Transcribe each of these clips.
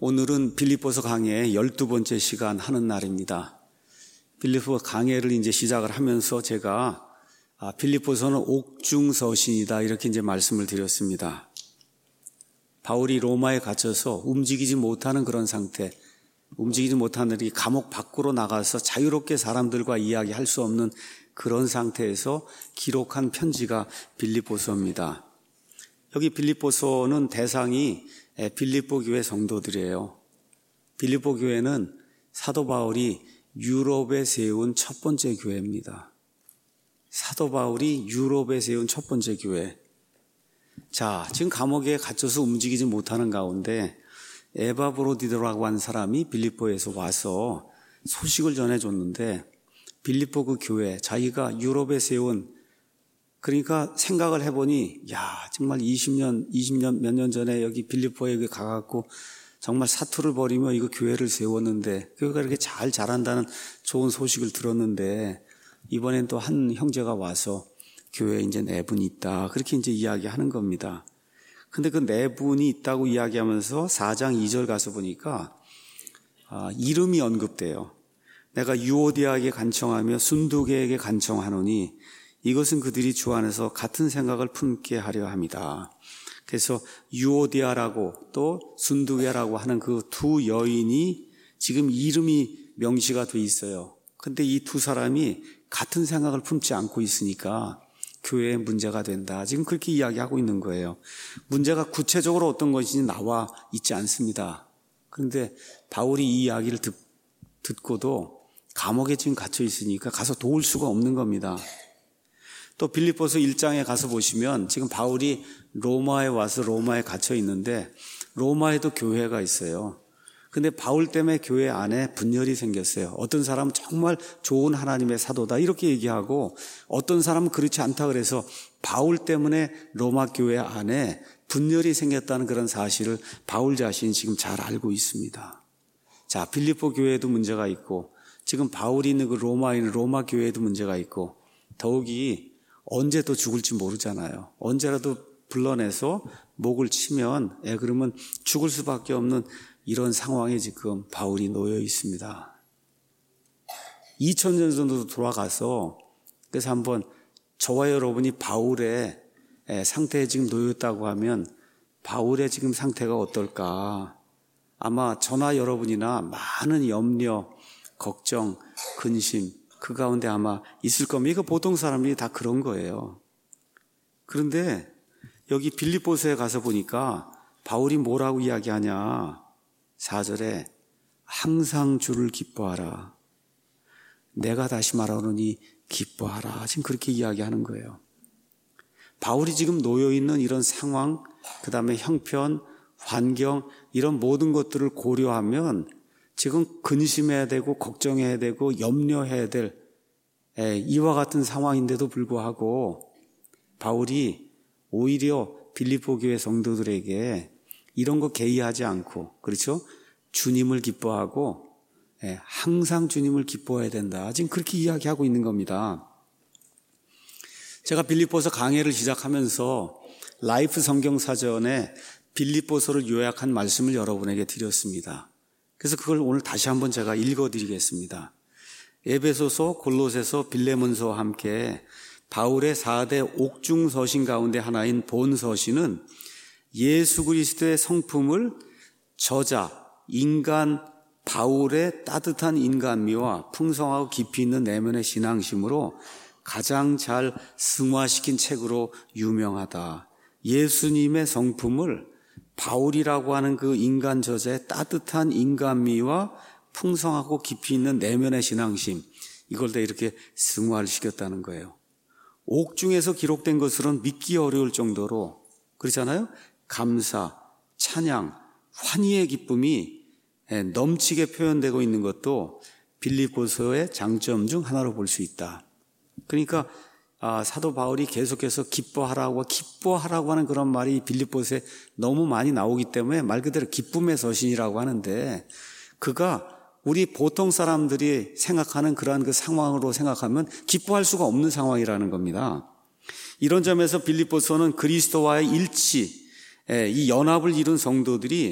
오늘은 빌립보서 강의 12번째 시간 하는 날입니다. 빌립보 강해를 이제 시작을 하면서 제가 빌립보서는 옥중서신이다 이렇게 이제 말씀을 드렸습니다. 바울이 로마에 갇혀서 움직이지 못하는 그런 상태, 움직이지 못하는 이 감옥 밖으로 나가서 자유롭게 사람들과 이야기할 수 없는 그런 상태에서 기록한 편지가 빌립보서입니다. 여기 빌립보서는 대상이 빌립보 교회 성도들이에요. 빌립보 교회는 사도 바울이 유럽에 세운 첫 번째 교회입니다. 사도 바울이 유럽에 세운 첫 번째 교회. 자, 지금 감옥에 갇혀서 움직이지 못하는 가운데 에바브로디도라고 하는 사람이 빌립보에서 와서 소식을 전해줬는데 빌립보 그 교회, 자기가 유럽에 세운, 그러니까 생각을 해보니 정말 20년 몇 년 전에 여기 빌립보에 가갖고 정말 사투를 벌이며 이거 교회를 세웠는데 교회가 이렇게 잘 자란다는 좋은 소식을 들었는데 이번엔 또 한 형제가 와서 교회에 이제 네 분이 있다 그렇게 이제 이야기하는 겁니다. 근데 그 네 분이 있다고 이야기하면서 4장 2절 가서 보니까 이름이 언급돼요. 내가 유오디아에게 간청하며 순두계에게 간청하노니 이것은 그들이 주 안에서 같은 생각을 품게 하려 함이다. 그래서 유오디아라고 또 순두계라고 하는 그 두 여인이 지금 이름이 명시가 돼 있어요. 근데 이 두 사람이 같은 생각을 품지 않고 있으니까 교회에 문제가 된다. 지금 그렇게 이야기하고 있는 거예요. 문제가 구체적으로 어떤 것인지 나와 있지 않습니다. 그런데 바울이 이 이야기를 듣고도 감옥에 지금 갇혀 있으니까 가서 도울 수가 없는 겁니다. 또 빌립보서 1장에 가서 보시면 지금 바울이 로마에 와서 로마에 갇혀 있는데 로마에도 교회가 있어요. 근데 바울 때문에 교회 안에 분열이 생겼어요. 어떤 사람은 정말 좋은 하나님의 사도다 이렇게 얘기하고 어떤 사람은 그렇지 않다 그래서 바울 때문에 로마 교회 안에 분열이 생겼다는 그런 사실을 바울 자신이 지금 잘 알고 있습니다. 자, 빌립보 교회에도 문제가 있고 지금 바울이 있는 그 로마에 있는 로마 교회에도 문제가 있고 더욱이 언제 또 죽을지 모르잖아요. 언제라도 불러내서 목을 치면 그러면 죽을 수밖에 없는 이런 상황에 지금 바울이 놓여 있습니다. 2000년 정도 돌아가서 그래서 한번 저와 여러분이 바울의 상태에 지금 놓였다고 하면 바울의 지금 상태가 어떨까? 아마 저나 여러분이나 많은 염려, 걱정, 근심 그 가운데 아마 있을 겁니다. 이거 보통 사람들이 다 그런 거예요. 그런데 여기 빌립보서에 가서 보니까 바울이 뭐라고 이야기하냐? 4절에 항상 주를 기뻐하라. 내가 다시 말하노니 기뻐하라. 지금 그렇게 이야기하는 거예요. 바울이 지금 놓여있는 이런 상황, 그 다음에 형편, 환경 이런 모든 것들을 고려하면 지금 근심해야 되고 걱정해야 되고 염려해야 될 이와 같은 상황인데도 불구하고 바울이 오히려 빌립보 교회 성도들에게 이런 거 개의하지 않고 그렇죠? 주님을 기뻐하고 항상 주님을 기뻐해야 된다. 지금 그렇게 이야기하고 있는 겁니다. 제가 빌립보서 강해를 시작하면서 라이프 성경사전에 빌립보서를 요약한 말씀을 여러분에게 드렸습니다. 그래서 그걸 오늘 다시 한번 제가 읽어드리겠습니다. 에베소서, 골로새서, 빌레몬서와 함께 바울의 4대 옥중서신 가운데 하나인 본서신은 예수 그리스도의 성품을 저자, 인간 바울의 따뜻한 인간미와 풍성하고 깊이 있는 내면의 신앙심으로 가장 잘 승화시킨 책으로 유명하다. 예수님의 성품을 바울이라고 하는 그 인간 저자의 따뜻한 인간미와 풍성하고 깊이 있는 내면의 신앙심, 이걸 다 이렇게 승화를 시켰다는 거예요. 옥중에서 기록된 것으로는 믿기 어려울 정도로 그렇잖아요. 감사, 찬양, 환희의 기쁨이 넘치게 표현되고 있는 것도 빌립보서의 장점 중 하나로 볼 수 있다. 그러니까 사도 바울이 계속해서 기뻐하라고 하는 그런 말이 빌립보서에 너무 많이 나오기 때문에 말 그대로 기쁨의 서신이라고 하는데 그가 우리 보통 사람들이 생각하는 그러한 그 상황으로 생각하면 기뻐할 수가 없는 상황이라는 겁니다. 이런 점에서 빌립보서는 그리스도와의 일치, 이 연합을 이룬 성도들이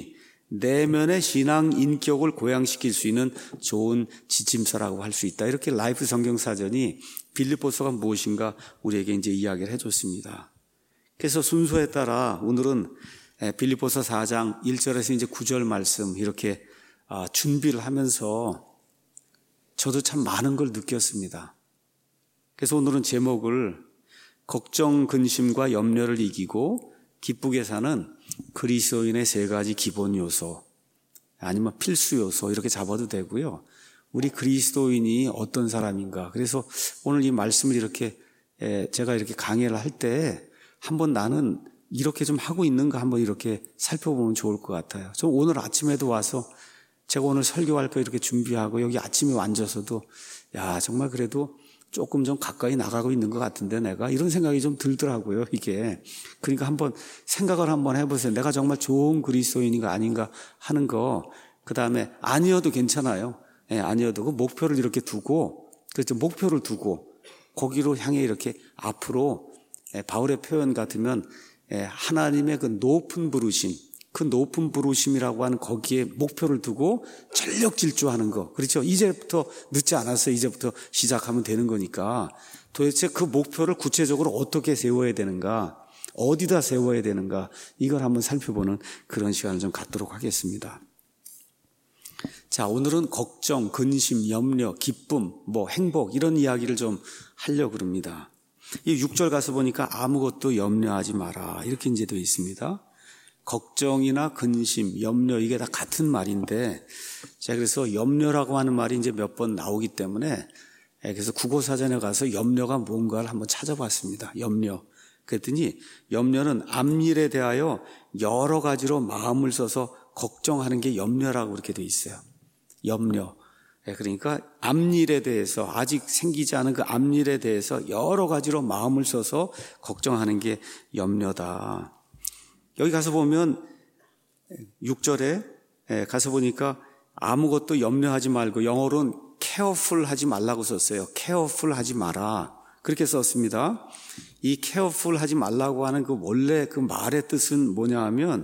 내면의 신앙 인격을 고양시킬 수 있는 좋은 지침서라고 할 수 있다. 이렇게 라이프 성경사전이 빌립보서가 무엇인가 우리에게 이제 이야기를 해줬습니다. 그래서 순서에 따라 오늘은 빌립보서 4장 1절에서 이제 9절 말씀 이렇게 준비를 하면서 저도 참 많은 걸 느꼈습니다. 그래서 오늘은 제목을 걱정, 근심과 염려를 이기고 기쁘게 사는 그리스도인의 3가지 기본 요소 아니면 필수 요소 이렇게 잡아도 되고요. 우리 그리스도인이 어떤 사람인가. 그래서 오늘 이 말씀을 이렇게 제가 이렇게 강의를 할 때 한번 나는 이렇게 좀 하고 있는가 한번 이렇게 살펴보면 좋을 것 같아요. 저 오늘 아침에도 와서 제가 오늘 설교할 거 이렇게 준비하고 여기 아침에 앉아서도 야 정말 그래도 조금 좀 가까이 나가고 있는 것 같은데 내가 이런 생각이 좀 들더라고요. 이게 그러니까 한번 생각을 한번 해보세요. 내가 정말 좋은 그리스도인인가 아닌가 하는 거. 그 다음에 아니어도 괜찮아요. 아니어도 그 목표를 이렇게 두고 그렇죠. 목표를 두고 거기로 향해 이렇게 앞으로 바울의 표현 같으면 하나님의 그 높은 부르심, 그 높은 부르심이라고 하는 거기에 목표를 두고 전력 질주하는 거. 그렇죠. 이제부터 늦지 않았어요. 이제부터 시작하면 되는 거니까 도대체 그 목표를 구체적으로 어떻게 세워야 되는가, 어디다 세워야 되는가, 이걸 한번 살펴보는 그런 시간을 좀 갖도록 하겠습니다. 자, 오늘은 걱정, 근심, 염려, 기쁨, 행복 이런 이야기를 좀 하려고 합니다. 이 6절 가서 보니까 아무것도 염려하지 마라 이렇게 이제 되어 있습니다. 걱정이나 근심, 염려 이게 다 같은 말인데 제가 그래서 염려라고 하는 말이 이제 몇 번 나오기 때문에 그래서 국어사전에 가서 염려가 뭔가를 한번 찾아봤습니다. 염려. 그랬더니 염려는 앞일에 대하여 여러 가지로 마음을 써서 걱정하는 게 염려라고 그렇게 되어 있어요. 염려. 그러니까 앞일에 대해서 아직 생기지 않은 그 앞일에 대해서 여러 가지로 마음을 써서 걱정하는 게 염려다. 여기 가서 보면 6절에 가서 보니까 아무것도 염려하지 말고 영어로는 careful 하지 말라고 썼어요. careful 하지 마라. 그렇게 썼습니다. 이 careful 하지 말라고 하는 그 원래 그 말의 뜻은 뭐냐 하면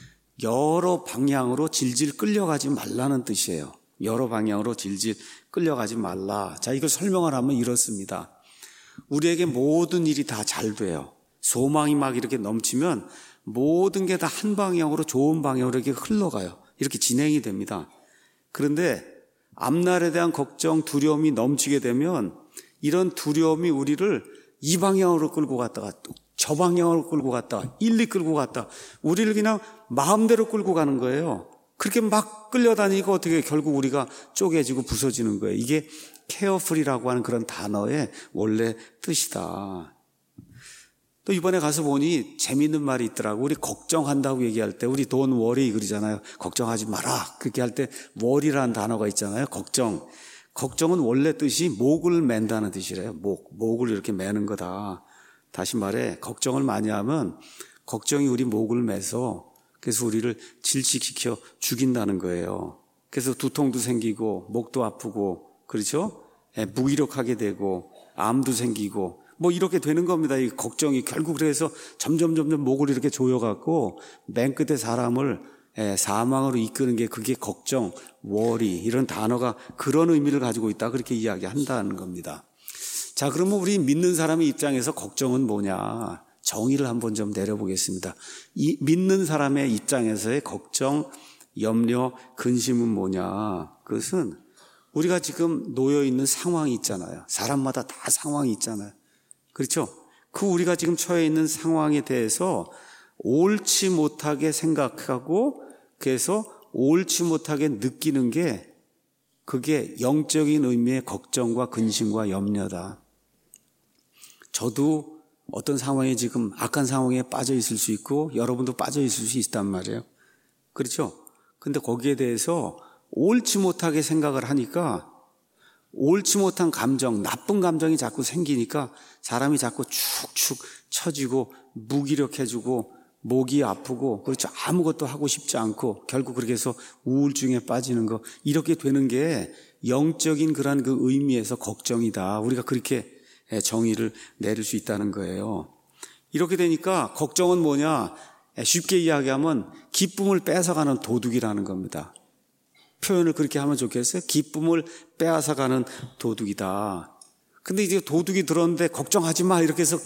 여러 방향으로 질질 끌려가지 말라는 뜻이에요. 여러 방향으로 질질 끌려가지 말라. 자, 이걸 설명을 하면 이렇습니다. 우리에게 모든 일이 다 잘 돼요. 소망이 막 이렇게 넘치면 모든 게 다 한 방향으로 좋은 방향으로 이렇게 흘러가요. 이렇게 진행이 됩니다. 그런데 앞날에 대한 걱정, 두려움이 넘치게 되면 이런 두려움이 우리를 이 방향으로 끌고 갔다가 또 저 방향으로 끌고 갔다가 일리 끌고 갔다 우리를 그냥 마음대로 끌고 가는 거예요. 그렇게 막 끌려다니고 어떻게 결국 우리가 쪼개지고 부서지는 거예요. 이게 careful이라고 하는 그런 단어의 원래 뜻이다. 또 이번에 가서 보니 재미있는 말이 있더라고. 우리 걱정한다고 얘기할 때 우리 don't worry 그러잖아요. 걱정하지 마라. 그렇게 할 때 worry라는 단어가 있잖아요. 걱정은 원래 뜻이 목을 맨다는 뜻이래요. 목을 이렇게 매는 거다. 다시 말해 걱정을 많이 하면 걱정이 우리 목을 매서 그래서 우리를 질식시켜 죽인다는 거예요. 그래서 두통도 생기고 목도 아프고 그렇죠? 무기력하게 되고 암도 생기고 이렇게 되는 겁니다. 이 걱정이 결국 그래서 점점 목을 이렇게 조여갖고 맨 끝에 사람을 사망으로 이끄는 게 그게 걱정, worry 이런 단어가 그런 의미를 가지고 있다 그렇게 이야기한다는 겁니다. 자, 그러면 우리 믿는 사람의 입장에서 걱정은 뭐냐? 정의를 한번 좀 내려보겠습니다. 이 믿는 사람의 입장에서의 걱정, 염려, 근심은 뭐냐? 그것은 우리가 지금 놓여 있는 상황이 있잖아요. 사람마다 다 상황이 있잖아요. 그렇죠? 그 우리가 지금 처해 있는 상황에 대해서 옳지 못하게 생각하고 그래서 옳지 못하게 느끼는 게 그게 영적인 의미의 걱정과 근심과 염려다. 저도 어떤 상황에 지금 악한 상황에 빠져 있을 수 있고 여러분도 빠져 있을 수 있단 말이에요. 그렇죠? 근데 거기에 대해서 옳지 못하게 생각을 하니까 옳지 못한 감정, 나쁜 감정이 자꾸 생기니까 사람이 자꾸 축축 처지고 무기력해지고 목이 아프고 그렇죠. 아무것도 하고 싶지 않고 결국 그렇게 해서 우울증에 빠지는 거 이렇게 되는 게 영적인 그런 그 의미에서 걱정이다. 우리가 그렇게 정의를 내릴 수 있다는 거예요. 이렇게 되니까 걱정은 뭐냐? 쉽게 이야기하면 기쁨을 뺏어가는 도둑이라는 겁니다. 표현을 그렇게 하면 좋겠어요? 기쁨을 빼앗아가는 도둑이다. 근데 이제 도둑이 들었는데 걱정하지 마 이렇게 해서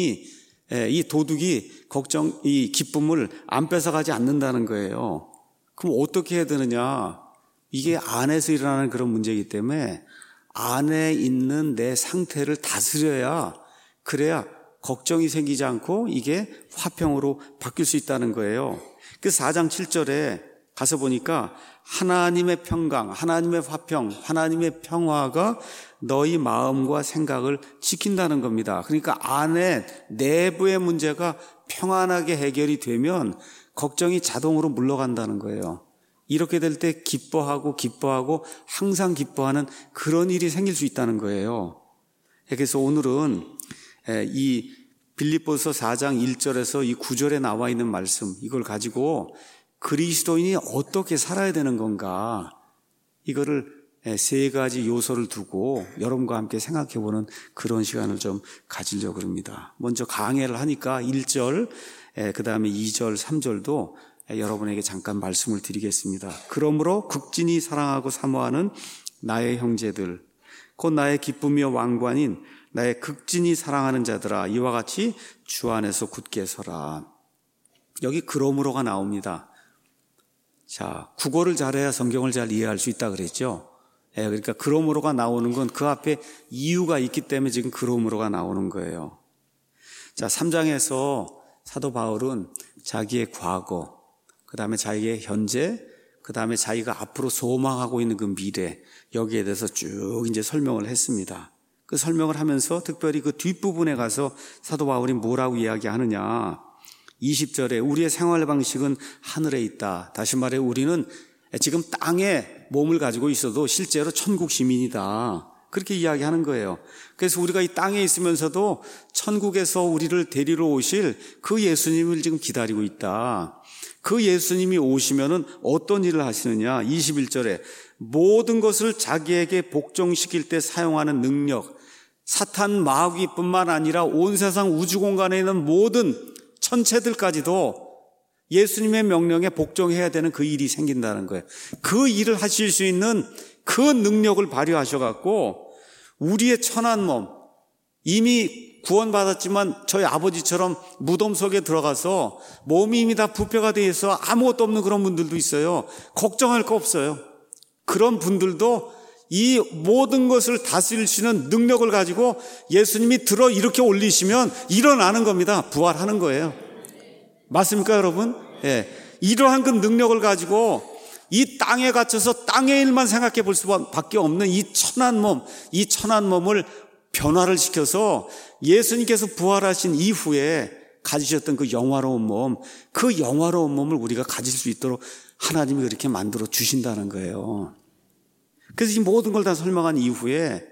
이 도둑이 이 기쁨을 안 뺏어가지 않는다는 거예요. 그럼 어떻게 해야 되느냐? 이게 안에서 일어나는 그런 문제이기 때문에 안에 있는 내 상태를 다스려야, 그래야 걱정이 생기지 않고 이게 화평으로 바뀔 수 있다는 거예요. 그 4장 7절에 가서 보니까 하나님의 평강, 하나님의 화평, 하나님의 평화가 너희 마음과 생각을 지킨다는 겁니다. 그러니까 안에 내부의 문제가 평안하게 해결이 되면 걱정이 자동으로 물러간다는 거예요. 이렇게 될 때 기뻐하고 항상 기뻐하는 그런 일이 생길 수 있다는 거예요. 그래서 오늘은 이 빌립보서 4장 1절에서 이 9절에 나와 있는 말씀, 이걸 가지고 그리스도인이 어떻게 살아야 되는 건가, 이거를 3가지 요소를 두고 여러분과 함께 생각해보는 그런 시간을 좀 가지려고 합니다. 먼저 강해를 하니까 1절, 그 다음에 2절, 3절도 여러분에게 잠깐 말씀을 드리겠습니다. 그러므로 극진히 사랑하고 사모하는 나의 형제들, 곧 나의 기쁨이요 왕관인 나의 극진히 사랑하는 자들아, 이와 같이 주 안에서 굳게 서라. 여기 그러므로가 나옵니다. 자, 국어를 잘해야 성경을 잘 이해할 수 있다 그랬죠. 그러니까 그러므로가 나오는 건 그 앞에 이유가 있기 때문에 지금 그러므로가 나오는 거예요. 자, 3장에서 사도 바울은 자기의 과거, 그 다음에 자기의 현재, 그 다음에 자기가 앞으로 소망하고 있는 그 미래, 여기에 대해서 쭉 이제 설명을 했습니다. 그 설명을 하면서 특별히 그 뒷부분에 가서 사도 바울이 뭐라고 이야기하느냐. 20절에 우리의 생활 방식은 하늘에 있다. 다시 말해 우리는 지금 땅에 몸을 가지고 있어도 실제로 천국 시민이다. 그렇게 이야기하는 거예요. 그래서 우리가 이 땅에 있으면서도 천국에서 우리를 데리러 오실 그 예수님을 지금 기다리고 있다. 그 예수님이 오시면은 어떤 일을 하시느냐. 21절에 모든 것을 자기에게 복종시킬 때 사용하는 능력, 사탄 마귀뿐만 아니라 온 세상 우주 공간에 있는 모든 천체들까지도 예수님의 명령에 복종해야 되는 그 일이 생긴다는 거예요. 그 일을 하실 수 있는 그 능력을 발휘하셔갖고 우리의 천한 몸, 이미 구원받았지만 저희 아버지처럼 무덤 속에 들어가서 몸이 이미 다 부패가 돼 있어 아무것도 없는 그런 분들도 있어요. 걱정할 거 없어요. 그런 분들도 이 모든 것을 다스릴 수 있는 능력을 가지고 예수님이 들어 이렇게 올리시면 일어나는 겁니다. 부활하는 거예요. 맞습니까, 여러분? 이러한 그 능력을 가지고 이 땅에 갇혀서 땅의 일만 생각해 볼 수밖에 없는 이 천한 몸을 변화를 시켜서 예수님께서 부활하신 이후에 가지셨던 그 영화로운 몸, 그 영화로운 몸을 우리가 가질 수 있도록 하나님이 그렇게 만들어 주신다는 거예요. 그래서 이 모든 걸 다 설명한 이후에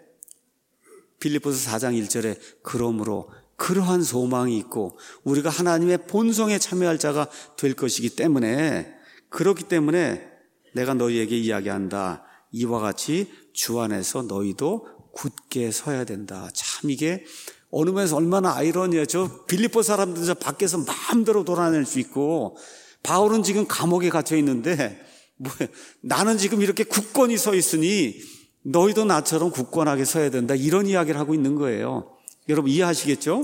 빌립보서 4장 1절에 그러므로 그러한 소망이 있고 우리가 하나님의 본성에 참여할 자가 될 것이기 때문에, 그렇기 때문에 내가 너희에게 이야기한다. 이와 같이 주 안에서 너희도 굳게 서야 된다. 참 이게 어느 면에서 얼마나 아이러니해요. 저 빌립보 사람들 저 밖에서 마음대로 돌아다닐 수 있고 바울은 지금 감옥에 gat혀 있는데 나는 지금 이렇게 굳건히 서 있으니 너희도 나처럼 굳건하게 서야 된다. 이런 이야기를 하고 있는 거예요. 여러분 이해하시겠죠?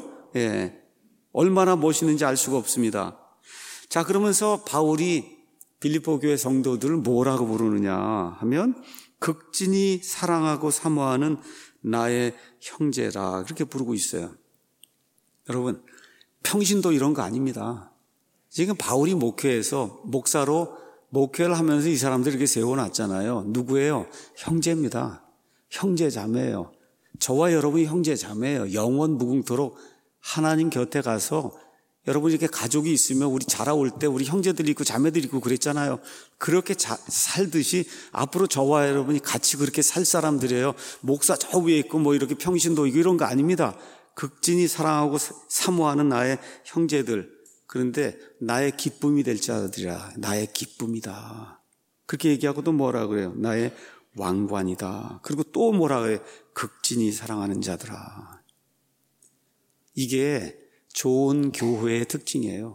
얼마나 멋있는지 알 수가 없습니다. 자, 그러면서 바울이 빌립보 교회 성도들을 뭐라고 부르느냐 하면 극진히 사랑하고 사모하는 나의 형제라, 그렇게 부르고 있어요. 여러분, 평신도 이런 거 아닙니다. 지금 바울이 목회에서 목사로 목회를 하면서 이 사람들 이렇게 세워놨잖아요. 누구예요? 형제입니다. 형제 자매예요. 저와 여러분이 형제 자매예요. 영원 무궁토록 하나님 곁에 가서 여러분 이렇게 가족이 있으면 우리 자라올 때 우리 형제들이 있고 자매들이 있고 그랬잖아요. 그렇게 살듯이 앞으로 저와 여러분이 같이 그렇게 살 사람들이에요. 목사 저 위에 있고 뭐 이렇게 평신도 있고 이런 거 아닙니다. 극진히 사랑하고 사모하는 나의 형제들, 그런데 나의 기쁨이 될 자들이라. 나의 기쁨이다. 그렇게 얘기하고 또 뭐라 그래요? 나의 왕관이다. 그리고 또 뭐라 그래요? 극진히 사랑하는 자들아. 이게 좋은 교회의 특징이에요.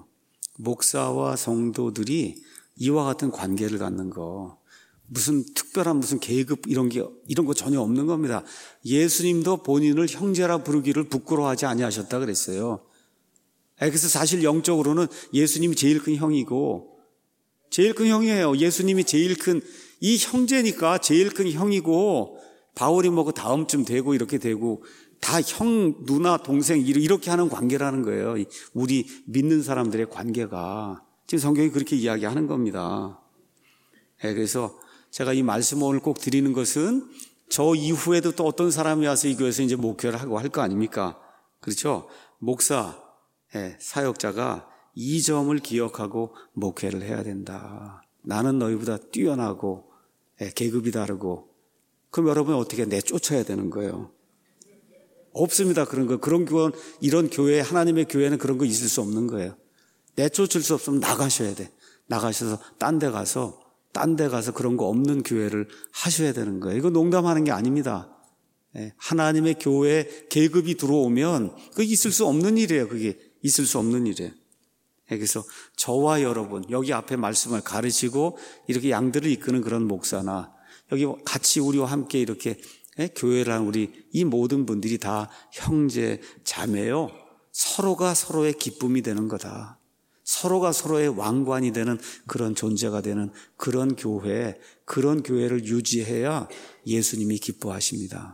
목사와 성도들이 이와 같은 관계를 갖는 거, 무슨 특별한 무슨 계급 이런 거 전혀 없는 겁니다. 예수님도 본인을 형제라 부르기를 부끄러워하지 아니하셨다 그랬어요. 그래서 사실 영적으로는 예수님이 제일 큰 형이고, 제일 큰 형이에요. 예수님이 제일 큰, 이 형제니까 제일 큰 형이고, 바울이 뭐 그 다음쯤 되고 이렇게 되고, 다 형, 누나, 동생 이렇게 하는 관계라는 거예요. 우리 믿는 사람들의 관계가. 지금 성경이 그렇게 이야기하는 겁니다. 그래서 제가 이 말씀을 오늘 꼭 드리는 것은 저 이후에도 또 어떤 사람이 와서 이 교회에서 이제 목회를 하고 할 거 아닙니까? 그렇죠? 목사, 사역자가 이 점을 기억하고 목회를 해야 된다. 나는 너희보다 뛰어나고 계급이 다르고, 그럼 여러분 어떻게 내쫓아야 되는 거예요? 없습니다. 그런 거. 그런 교원, 이런 교회, 하나님의 교회는 그런 거 있을 수 없는 거예요. 내쫓을 수 없으면 나가셔야 돼. 나가셔서 딴 데 가서 그런 거 없는 교회를 하셔야 되는 거예요. 이거 농담하는 게 아닙니다. 하나님의 교회에 계급이 들어오면 그게 있을 수 없는 일이에요. 그게 있을 수 없는 일이에요. 그래서 저와 여러분, 여기 앞에 말씀을 가르치고 이렇게 양들을 이끄는 그런 목사나, 여기 같이 우리와 함께 이렇게 교회를 한 우리 이 모든 분들이 다 형제, 자매요. 서로가 서로의 기쁨이 되는 거다. 서로가 서로의 왕관이 되는 그런 존재가 되는 그런 교회, 그런 교회를 유지해야 예수님이 기뻐하십니다.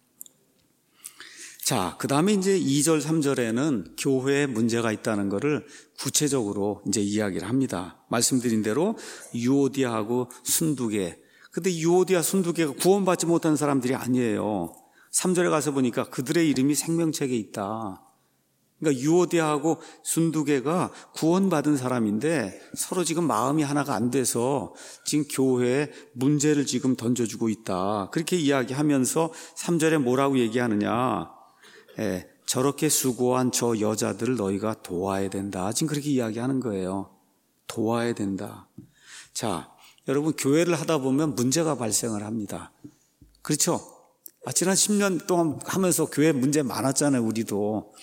자, 그 다음에 이제 2절, 3절에는 교회에 문제가 있다는 것을 구체적으로 이제 이야기를 합니다. 말씀드린 대로 유오디아하고 순두계. 근데 유오디아, 순두계가 구원받지 못한 사람들이 아니에요. 3절에 가서 보니까 그들의 이름이 생명책에 있다. 그러니까 유오디아하고 순두계가 구원받은 사람인데 서로 지금 마음이 하나가 안 돼서 지금 교회에 문제를 지금 던져주고 있다. 그렇게 이야기하면서 3절에 뭐라고 얘기하느냐. 저렇게 수고한 저 여자들을 너희가 도와야 된다. 지금 그렇게 이야기하는 거예요. 도와야 된다. 자, 여러분 교회를 하다 보면 문제가 발생을 합니다. 그렇죠? 지난 10년 동안 하면서 교회 문제 많았잖아요. 우리도.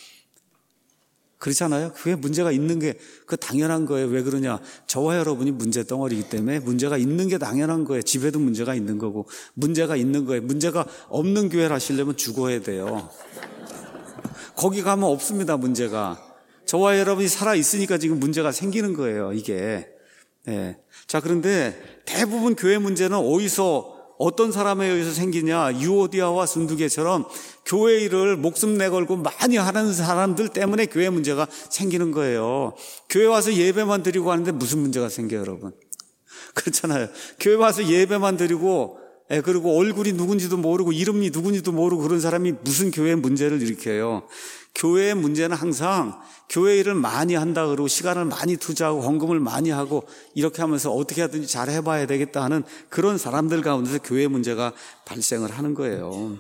그렇잖아요. 교회 문제가 있는 게 그 당연한 거예요. 왜 그러냐? 저와 여러분이 문제 덩어리이기 때문에 문제가 있는 게 당연한 거예요. 집에도 문제가 있는 거고 문제가 있는 거예요. 문제가 없는 교회를 하시려면 죽어야 돼요. 거기 가면 없습니다. 문제가. 저와 여러분이 살아있으니까 지금 문제가 생기는 거예요. 이게. 자, 그런데 대부분 교회 문제는 어떤 사람에 의해서 생기냐? 유오디아와 순두계처럼 교회 일을 목숨 내걸고 많이 하는 사람들 때문에 교회 문제가 생기는 거예요. 교회 와서 예배만 드리고 하는데 무슨 문제가 생겨요, 여러분? 그렇잖아요. 교회 와서 예배만 드리고, 그리고 얼굴이 누군지도 모르고 이름이 누군지도 모르고 그런 사람이 무슨 교회 문제를 일으켜요? 교회의 문제는 항상 교회 일을 많이 한다 그러고 시간을 많이 투자하고 헌금을 많이 하고 이렇게 하면서 어떻게 하든지 잘 해봐야 되겠다 하는 그런 사람들 가운데서 교회 문제가 발생을 하는 거예요.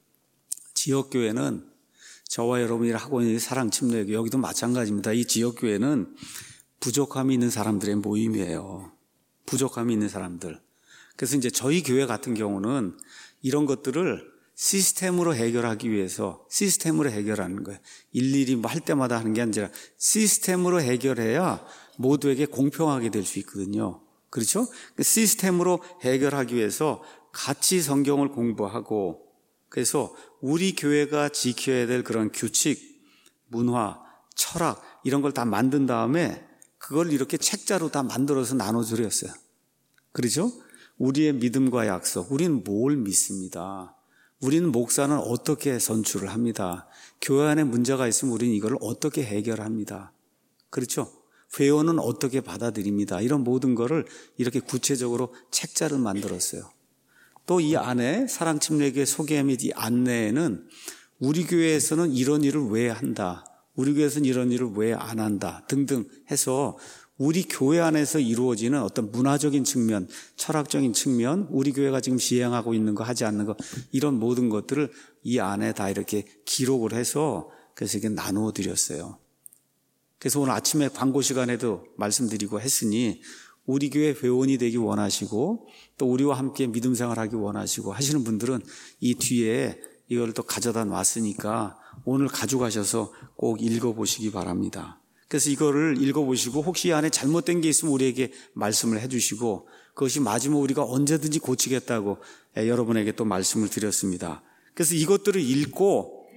지역교회는 저와 여러분이 하고 있는 사랑침례교 여기도 마찬가지입니다. 이 지역교회는 부족함이 있는 사람들의 모임이에요. 부족함이 있는 사람들. 그래서 이제 저희 교회 같은 경우는 이런 것들을 시스템으로 해결하기 위해서 시스템으로 해결하는 거예요. 일일이 뭐 할 때마다 하는 게 아니라 시스템으로 해결해야 모두에게 공평하게 될 수 있거든요. 그렇죠? 시스템으로 해결하기 위해서 같이 성경을 공부하고 그래서 우리 교회가 지켜야 될 그런 규칙, 문화, 철학 이런 걸 다 만든 다음에 그걸 이렇게 책자로 다 만들어서 나눠드렸어요. 그렇죠? 우리의 믿음과 약속, 우리는 뭘 믿습니다. 우리는 목사는 어떻게 선출을 합니다. 교회 안에 문제가 있으면 우리는 이걸 어떻게 해결합니다. 그렇죠? 회원은 어떻게 받아들입니다. 이런 모든 거를 이렇게 구체적으로 책자를 만들었어요. 또 이 안에 사랑침례교회 소개 및 이 안내에는 우리 교회에서는 이런 일을 왜 한다. 우리 교회에서는 이런 일을 왜 안 한다. 등등 해서 우리 교회 안에서 이루어지는 어떤 문화적인 측면, 철학적인 측면, 우리 교회가 지금 시행하고 있는 거 하지 않는 거 이런 모든 것들을 이 안에 다 이렇게 기록을 해서 그래서 이게 나누어 드렸어요. 그래서 오늘 아침에 광고 시간에도 말씀드리고 했으니 우리 교회 회원이 되기 원하시고 또 우리와 함께 믿음 생활하기 원하시고 하시는 분들은 이 뒤에 이걸 또 가져다 놨으니까 오늘 가져가셔서 꼭 읽어보시기 바랍니다. 그래서 이거를 읽어보시고 혹시 이 안에 잘못된 게 있으면 우리에게 말씀을 해주시고 그것이 맞으면 우리가 언제든지 고치겠다고 여러분에게 또 말씀을 드렸습니다. 그래서 이것들을 읽고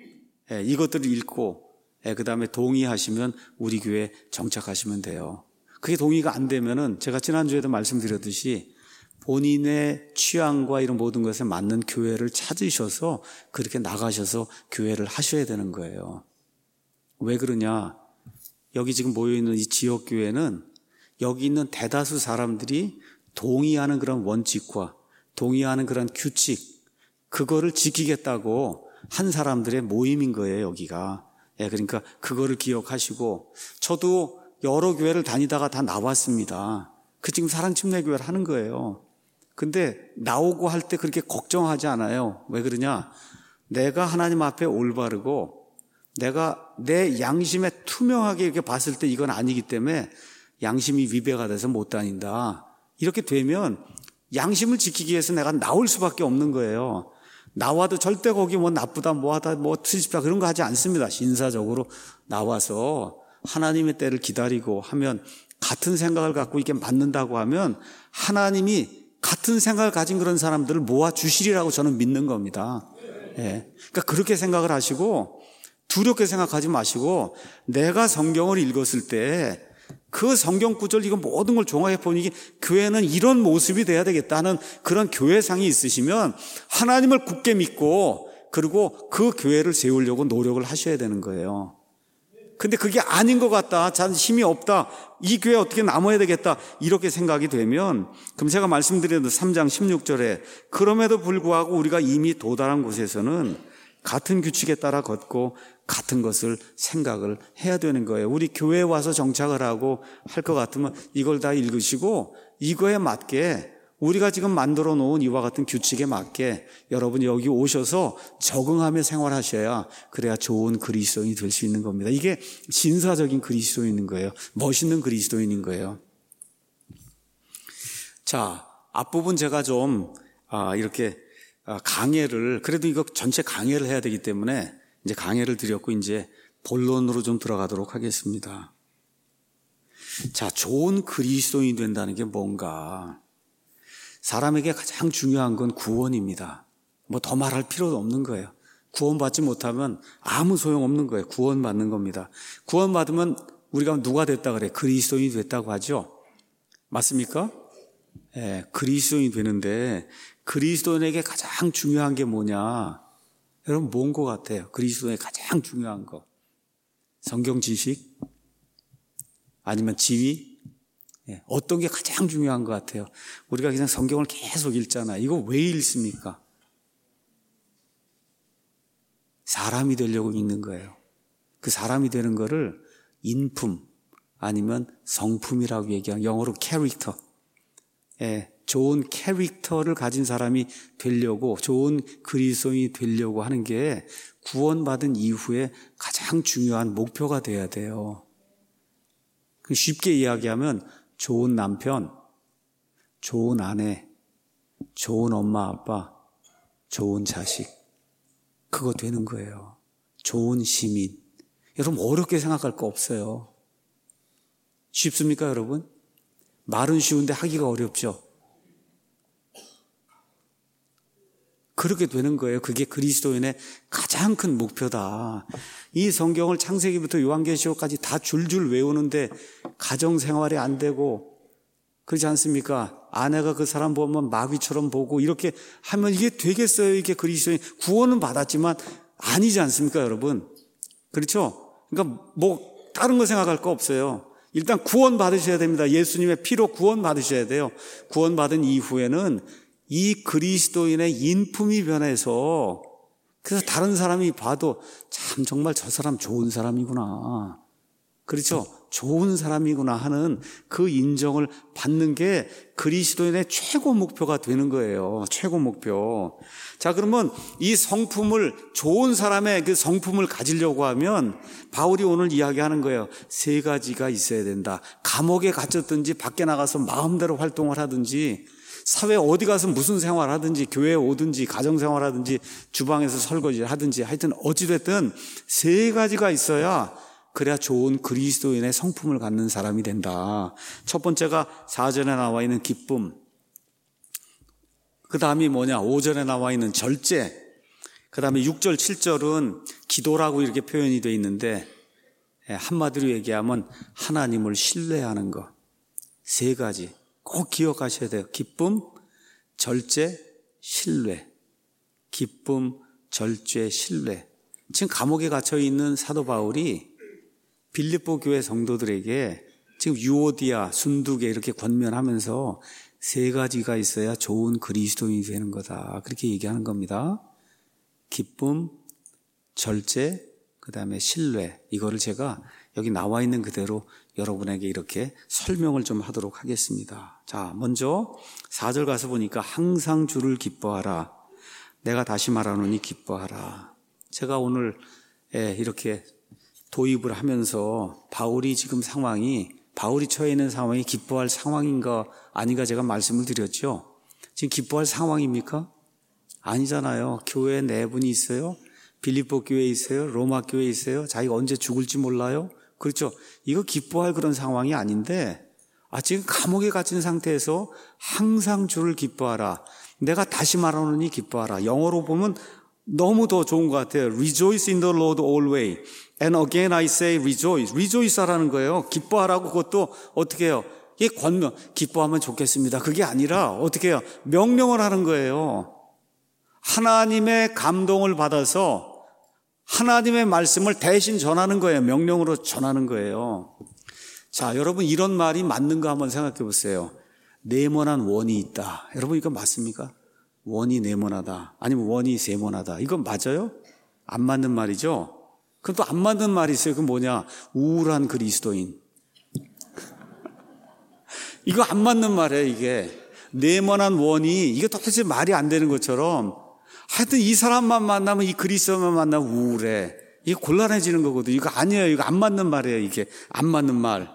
그 다음에 동의하시면 우리 교회에 정착하시면 돼요. 그게 동의가 안 되면은 제가 지난주에도 말씀드렸듯이 본인의 취향과 이런 모든 것에 맞는 교회를 찾으셔서 그렇게 나가셔서 교회를 하셔야 되는 거예요. 왜 그러냐? 여기 지금 모여있는 이 지역교회는 여기 있는 대다수 사람들이 동의하는 그런 원칙과 동의하는 그런 규칙, 그거를 지키겠다고 한 사람들의 모임인 거예요, 여기가. 그러니까 그거를 기억하시고, 저도 여러 교회를 다니다가 다 나왔습니다. 지금 사랑침례교회를 하는 거예요. 근데 나오고 할 때 그렇게 걱정하지 않아요. 왜 그러냐? 내가 하나님 앞에 올바르고 내가 내 양심에 투명하게 이렇게 봤을 때 이건 아니기 때문에 양심이 위배가 돼서 못 다닌다. 이렇게 되면 양심을 지키기 위해서 내가 나올 수밖에 없는 거예요. 나와도 절대 거기 뭐 나쁘다, 뭐하다, 뭐 트집다 그런 거 하지 않습니다. 신사적으로 나와서 하나님의 때를 기다리고 하면 같은 생각을 갖고 이게 맞는다고 하면 하나님이 같은 생각을 가진 그런 사람들을 모아주시리라고 저는 믿는 겁니다. 그러니까 그렇게 생각을 하시고 두렵게 생각하지 마시고 내가 성경을 읽었을 때 그 성경 구절 이거 모든 걸 종합해 보니 교회는 이런 모습이 돼야 되겠다는 그런 교회상이 있으시면 하나님을 굳게 믿고 그리고 그 교회를 세우려고 노력을 하셔야 되는 거예요. 근데 그게 아닌 것 같다. 잘 힘이 없다. 이 교회 어떻게 남아야 되겠다. 이렇게 생각이 되면 그럼 제가 말씀드린 3장 16절에 그럼에도 불구하고 우리가 이미 도달한 곳에서는 같은 규칙에 따라 걷고 같은 것을 생각을 해야 되는 거예요. 우리 교회에 와서 정착을 하고 할 것 같으면 이걸 다 읽으시고 이거에 맞게 우리가 지금 만들어 놓은 이와 같은 규칙에 맞게 여러분이 여기 오셔서 적응하며 생활하셔야 그래야 좋은 그리스도인이 될 수 있는 겁니다. 이게 진사적인 그리스도인인 거예요. 멋있는 그리스도인인 거예요. 자, 앞부분 제가 좀 이렇게 강해를 그래도 이거 전체 강해를 해야 되기 때문에 이제 강해를 드렸고 이제 본론으로 좀 들어가도록 하겠습니다. 자, 좋은 그리스도인이 된다는 게 뭔가? 사람에게 가장 중요한 건 구원입니다. 뭐 더 말할 필요도 없는 거예요. 구원받지 못하면 아무 소용없는 거예요. 구원받는 겁니다. 구원받으면 우리가 누가 됐다 그래? 그리스도인이 됐다고 하죠. 맞습니까? 그리스도인이 되는데 그리스도인에게 가장 중요한 게 뭐냐? 여러분 뭔 것 같아요? 그리스도인에게 가장 중요한 거. 성경 지식? 아니면 지위? 어떤 게 가장 중요한 것 같아요? 우리가 그냥 성경을 계속 읽잖아요. 이거 왜 읽습니까? 사람이 되려고 읽는 거예요. 그 사람이 되는 거를 인품 아니면 성품이라고 얘기하는 영어로 캐릭터. 좋은 캐릭터를 가진 사람이 되려고 좋은 그리스도인이 되려고 하는 게 구원받은 이후에 가장 중요한 목표가 돼야 돼요. 쉽게 이야기하면 좋은 남편, 좋은 아내, 좋은 엄마 아빠, 좋은 자식 그거 되는 거예요. 좋은 시민. 여러분 어렵게 생각할 거 없어요. 쉽습니까 여러분? 말은 쉬운데 하기가 어렵죠. 그렇게 되는 거예요. 그게 그리스도인의 가장 큰 목표다. 이 성경을 창세기부터 요한계시록까지 다 줄줄 외우는데 가정생활이 안 되고 그렇지 않습니까? 아내가 그 사람 보면 마귀처럼 보고 이렇게 하면 이게 되겠어요? 이게 그리스도인 구원은 받았지만 아니지 않습니까 여러분? 그렇죠? 그러니까 뭐 다른 거 생각할 거 없어요. 일단 구원 받으셔야 됩니다. 예수님의 피로 구원 받으셔야 돼요. 구원 받은 이후에는 이 그리스도인의 인품이 변해서 그래서 다른 사람이 봐도 참 정말 저 사람 좋은 사람이구나. 그렇죠? 좋은 사람이구나 하는 그 인정을 받는 게 그리스도인의 최고 목표가 되는 거예요. 최고 목표. 자, 그러면 이 성품을 좋은 사람의 그 성품을 가지려고 하면 바울이 오늘 이야기하는 거예요. 세 가지가 있어야 된다. 감옥에 갇혔든지 밖에 나가서 마음대로 활동을 하든지 사회 어디 가서 무슨 생활 하든지 교회에 오든지 가정생활 하든지 주방에서 설거지 하든지 하여튼 어찌됐든 세 가지가 있어야 그래야 좋은 그리스도인의 성품을 갖는 사람이 된다. 첫 번째가 4절에 나와 있는 기쁨. 그 다음이 뭐냐? 5절에 나와 있는 절제. 그 다음에 6절, 7절은 기도라고 이렇게 표현이 되어 있는데 한마디로 얘기하면 하나님을 신뢰하는 것. 세 가지 꼭 기억하셔야 돼요. 기쁨, 절제, 신뢰. 기쁨, 절제, 신뢰. 지금 감옥에 갇혀 있는 사도 바울이 빌립보 교회 성도들에게 지금 유오디아, 순두계 이렇게 권면하면서 세 가지가 있어야 좋은 그리스도인이 되는 거다. 그렇게 얘기하는 겁니다. 기쁨, 절제, 그 다음에 신뢰. 이거를 제가 여기 나와 있는 그대로 여러분에게 이렇게 설명을 좀 하도록 하겠습니다. 자, 먼저 4절 가서 보니까 항상 주를 기뻐하라. 내가 다시 말하노니 기뻐하라. 제가 오늘 이렇게 도입을 하면서 바울이 지금 상황이, 바울이 처해 있는 상황이 기뻐할 상황인가 아닌가 제가 말씀을 드렸죠. 지금 기뻐할 상황입니까? 아니잖아요. 교회에 네 분이 있어요. 빌립보 교회에 있어요. 로마 교회에 있어요. 자기가 언제 죽을지 몰라요. 그렇죠. 이거 기뻐할 그런 상황이 아닌데 지금 감옥에 갇힌 상태에서 항상 주를 기뻐하라. 내가 다시 말하노니 기뻐하라. 영어로 보면 너무 더 좋은 것 같아요. Rejoice in the Lord always. And again I say rejoice. rejoice 하라는 거예요. 기뻐하라고. 그것도 어떻게 해요? 이게 권명. 기뻐하면 좋겠습니다. 그게 아니라 어떻게 해요? 명령을 하는 거예요. 하나님의 감동을 받아서 하나님의 말씀을 대신 전하는 거예요. 명령으로 전하는 거예요. 자, 여러분 이런 말이 맞는가 한번 생각해 보세요. 네모난 원이 있다. 여러분 이거 맞습니까? 원이 네모나다. 아니면 원이 세모나다. 이건 맞아요? 안 맞는 말이죠? 그럼 또 안 맞는 말이 있어요. 그건 뭐냐? 우울한 그리스도인. 이거 안 맞는 말이에요, 이게. 네모난 원이, 이게 도대체 말이 안 되는 것처럼 하여튼 이 사람만 만나면, 이 그리스도만 만나면 우울해. 이게 곤란해지는 거거든요. 이거 아니에요. 이거 안 맞는 말이에요. 이게 안 맞는 말.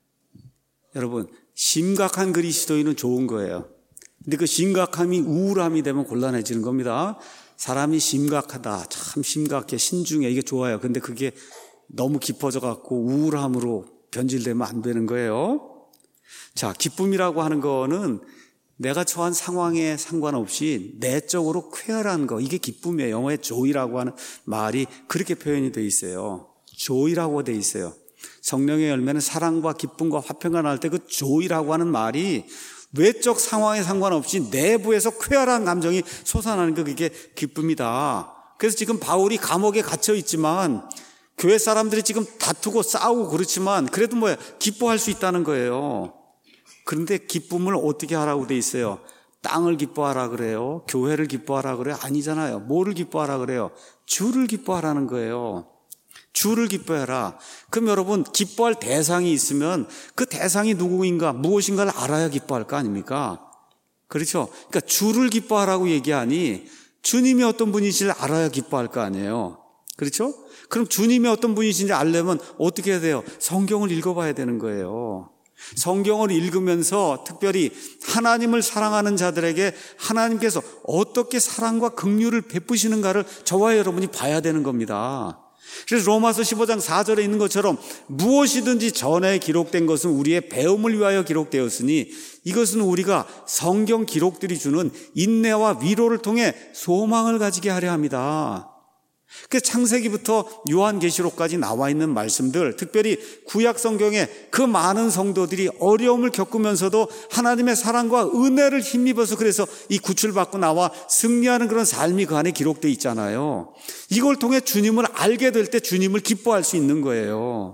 여러분, 심각한 그리스도인은 좋은 거예요. 근데 그 심각함이 우울함이 되면 곤란해지는 겁니다. 사람이 심각하다, 참 심각해, 신중해, 이게 좋아요. 근데 그게 너무 깊어져 갖고 우울함으로 변질되면 안 되는 거예요. 자, 기쁨이라고 하는 거는 내가 처한 상황에 상관없이 내적으로 쾌활한 거, 이게 기쁨이에요. 영어에 joy라고 하는 말이 그렇게 표현이 돼 있어요. joy라고 돼 있어요. 성령의 열매는 사랑과 기쁨과 화평과 나올 때 그 joy라고 하는 말이 외적 상황에 상관없이 내부에서 쾌활한 감정이 솟아나는 게 그게 기쁨이다. 그래서 지금 바울이 감옥에 갇혀 있지만 교회 사람들이 지금 다투고 싸우고 그렇지만 그래도 뭐야, 기뻐할 수 있다는 거예요. 그런데 기쁨을 어떻게 하라고 돼 있어요? 땅을 기뻐하라 그래요? 교회를 기뻐하라 그래요? 아니잖아요. 뭐를 기뻐하라 그래요? 주를 기뻐하라는 거예요. 주를 기뻐해라. 그럼 여러분, 기뻐할 대상이 있으면 그 대상이 누구인가, 무엇인가를 알아야 기뻐할 거 아닙니까? 그렇죠? 그러니까 주를 기뻐하라고 얘기하니 주님이 어떤 분이신지를 알아야 기뻐할 거 아니에요. 그렇죠? 그럼 주님이 어떤 분이신지 알려면 어떻게 해야 돼요? 성경을 읽어봐야 되는 거예요. 성경을 읽으면서 특별히 하나님을 사랑하는 자들에게 하나님께서 어떻게 사랑과 긍휼을 베푸시는가를 저와 여러분이 봐야 되는 겁니다. 그래서 로마서 15장 4절에 있는 것처럼 무엇이든지 전에 기록된 것은 우리의 배움을 위하여 기록되었으니 이것은 우리가 성경 기록들이 주는 인내와 위로를 통해 소망을 가지게 하려 합니다. 그 창세기부터 요한계시록까지 나와 있는 말씀들, 특별히 구약 성경에 그 많은 성도들이 어려움을 겪으면서도 하나님의 사랑과 은혜를 힘입어서 그래서 이 구출받고 나와 승리하는 그런 삶이 그 안에 기록되어 있잖아요. 이걸 통해 주님을 알게 될 때 주님을 기뻐할 수 있는 거예요.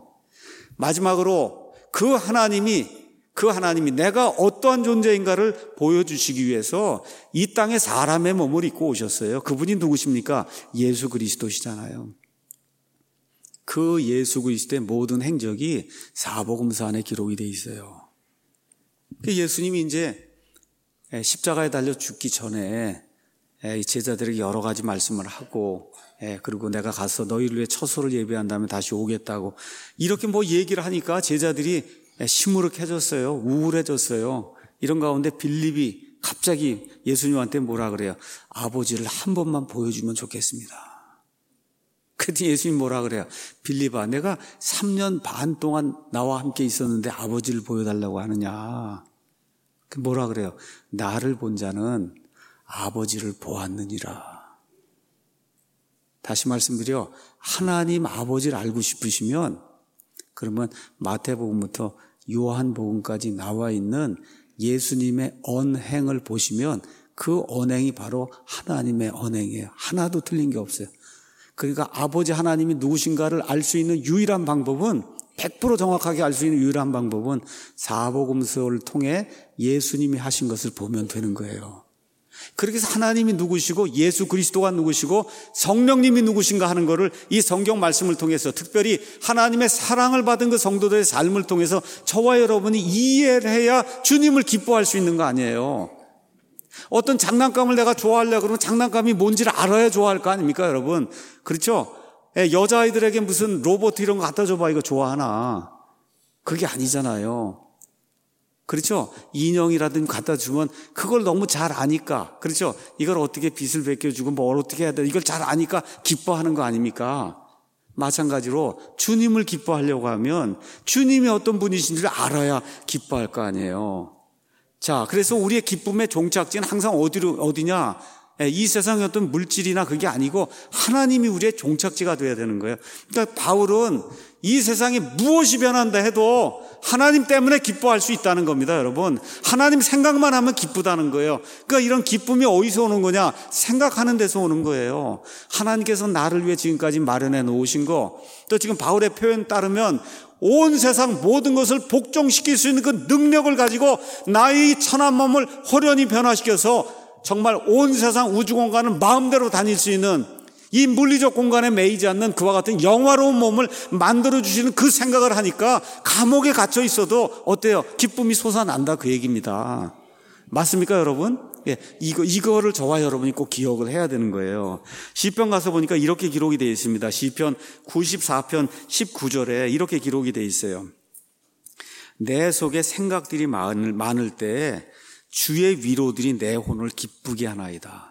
마지막으로 그 하나님이 내가 어떠한 존재인가를 보여주시기 위해서 이 땅에 사람의 몸을 입고 오셨어요. 그분이 누구십니까? 예수 그리스도시잖아요. 그 예수 그리스도의 모든 행적이 사복음서 안에 기록이 돼 있어요. 예수님이 이제 십자가에 달려 죽기 전에 제자들에게 여러 가지 말씀을 하고, 그리고 내가 가서 너희를 위해 처소를 예비한 다음에 다시 오겠다고 이렇게 얘기를 하니까 제자들이 시무룩해졌어요. 우울해졌어요. 이런 가운데 빌립이 갑자기 예수님한테 뭐라 그래요? 아버지를 한 번만 보여주면 좋겠습니다. 그랬더니 예수님 뭐라 그래요? 빌립아, 내가 3년 반 동안 나와 함께 있었는데 아버지를 보여달라고 하느냐? 뭐라 그래요? 나를 본 자는 아버지를 보았느니라. 다시 말씀드려, 하나님 아버지를 알고 싶으시면 그러면 마태복음부터 요한복음까지 나와 있는 예수님의 언행을 보시면 그 언행이 바로 하나님의 언행이에요. 하나도 틀린 게 없어요. 그러니까 아버지 하나님이 누구신가를 알 수 있는 유일한 방법은 100% 정확하게 알 수 있는 유일한 방법은 사복음서를 통해 예수님이 하신 것을 보면 되는 거예요. 그렇게 해서 하나님이 누구시고 예수 그리스도가 누구시고 성령님이 누구신가 하는 것을 이 성경 말씀을 통해서 특별히 하나님의 사랑을 받은 그 성도들의 삶을 통해서 저와 여러분이 이해를 해야 주님을 기뻐할 수 있는 거 아니에요. 어떤 장난감을 내가 좋아하려고 그러면 장난감이 뭔지를 알아야 좋아할 거 아닙니까, 여러분? 그렇죠? 여자아이들에게 무슨 로봇 이런 거 갖다 줘봐, 이거 좋아하나? 그게 아니잖아요. 그렇죠? 인형이라든지 갖다 주면 그걸 너무 잘 아니까, 그렇죠? 이걸 어떻게 빚을 베껴주고 뭘 어떻게 해야 돼, 이걸 잘 아니까 기뻐하는 거 아닙니까? 마찬가지로 주님을 기뻐하려고 하면 주님이 어떤 분이신지를 알아야 기뻐할 거 아니에요. 자, 그래서 우리의 기쁨의 종착지는 항상 어디냐? 이 세상의 어떤 물질이나 그게 아니고 하나님이 우리의 종착지가 돼야 되는 거예요. 그러니까 바울은 이 세상에 무엇이 변한다 해도 하나님 때문에 기뻐할 수 있다는 겁니다, 여러분. 하나님 생각만 하면 기쁘다는 거예요. 그러니까 이런 기쁨이 어디서 오는 거냐? 생각하는 데서 오는 거예요. 하나님께서 나를 위해 지금까지 마련해 놓으신 거, 또 지금 바울의 표현 따르면 온 세상 모든 것을 복종시킬 수 있는 그 능력을 가지고 나의 천한 몸을 호련히 변화시켜서 정말 온 세상 우주 공간을 마음대로 다닐 수 있는, 이 물리적 공간에 매이지 않는 그와 같은 영화로운 몸을 만들어주시는 그 생각을 하니까 감옥에 갇혀 있어도 어때요? 기쁨이 솟아난다, 그 얘기입니다. 맞습니까, 여러분? 예, 이거를 저와 여러분이 꼭 기억을 해야 되는 거예요. 시편 가서 보니까 이렇게 기록이 되어 있습니다. 시편 94편 19절에 이렇게 기록이 되어 있어요. 내 속에 생각들이 많을 때 주의 위로들이 내 혼을 기쁘게 하나이다.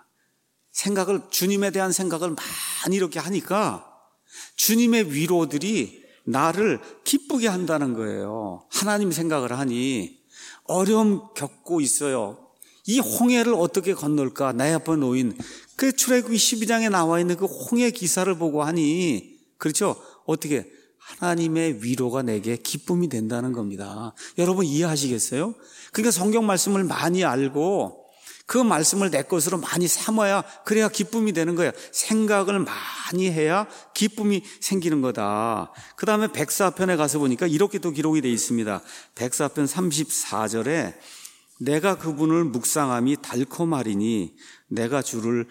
주님에 대한 생각을 많이 이렇게 하니까 주님의 위로들이 나를 기쁘게 한다는 거예요. 하나님 생각을 하니 어려움 겪고 있어요. 이 홍해를 어떻게 건널까? 내 앞에 놓인 그 출애굽기 12장에 나와 있는 그 홍해 기사를 보고 하니, 그렇죠? 어떻게? 하나님의 위로가 내게 기쁨이 된다는 겁니다. 여러분 이해하시겠어요? 그러니까 성경 말씀을 많이 알고 그 말씀을 내 것으로 많이 삼아야, 그래야 기쁨이 되는 거예요. 생각을 많이 해야 기쁨이 생기는 거다. 그 다음에 백사편에 가서 보니까 이렇게 또 기록이 되어 있습니다. 백사편 34절에 내가 그분을 묵상함이 달콤하리니 내가 주를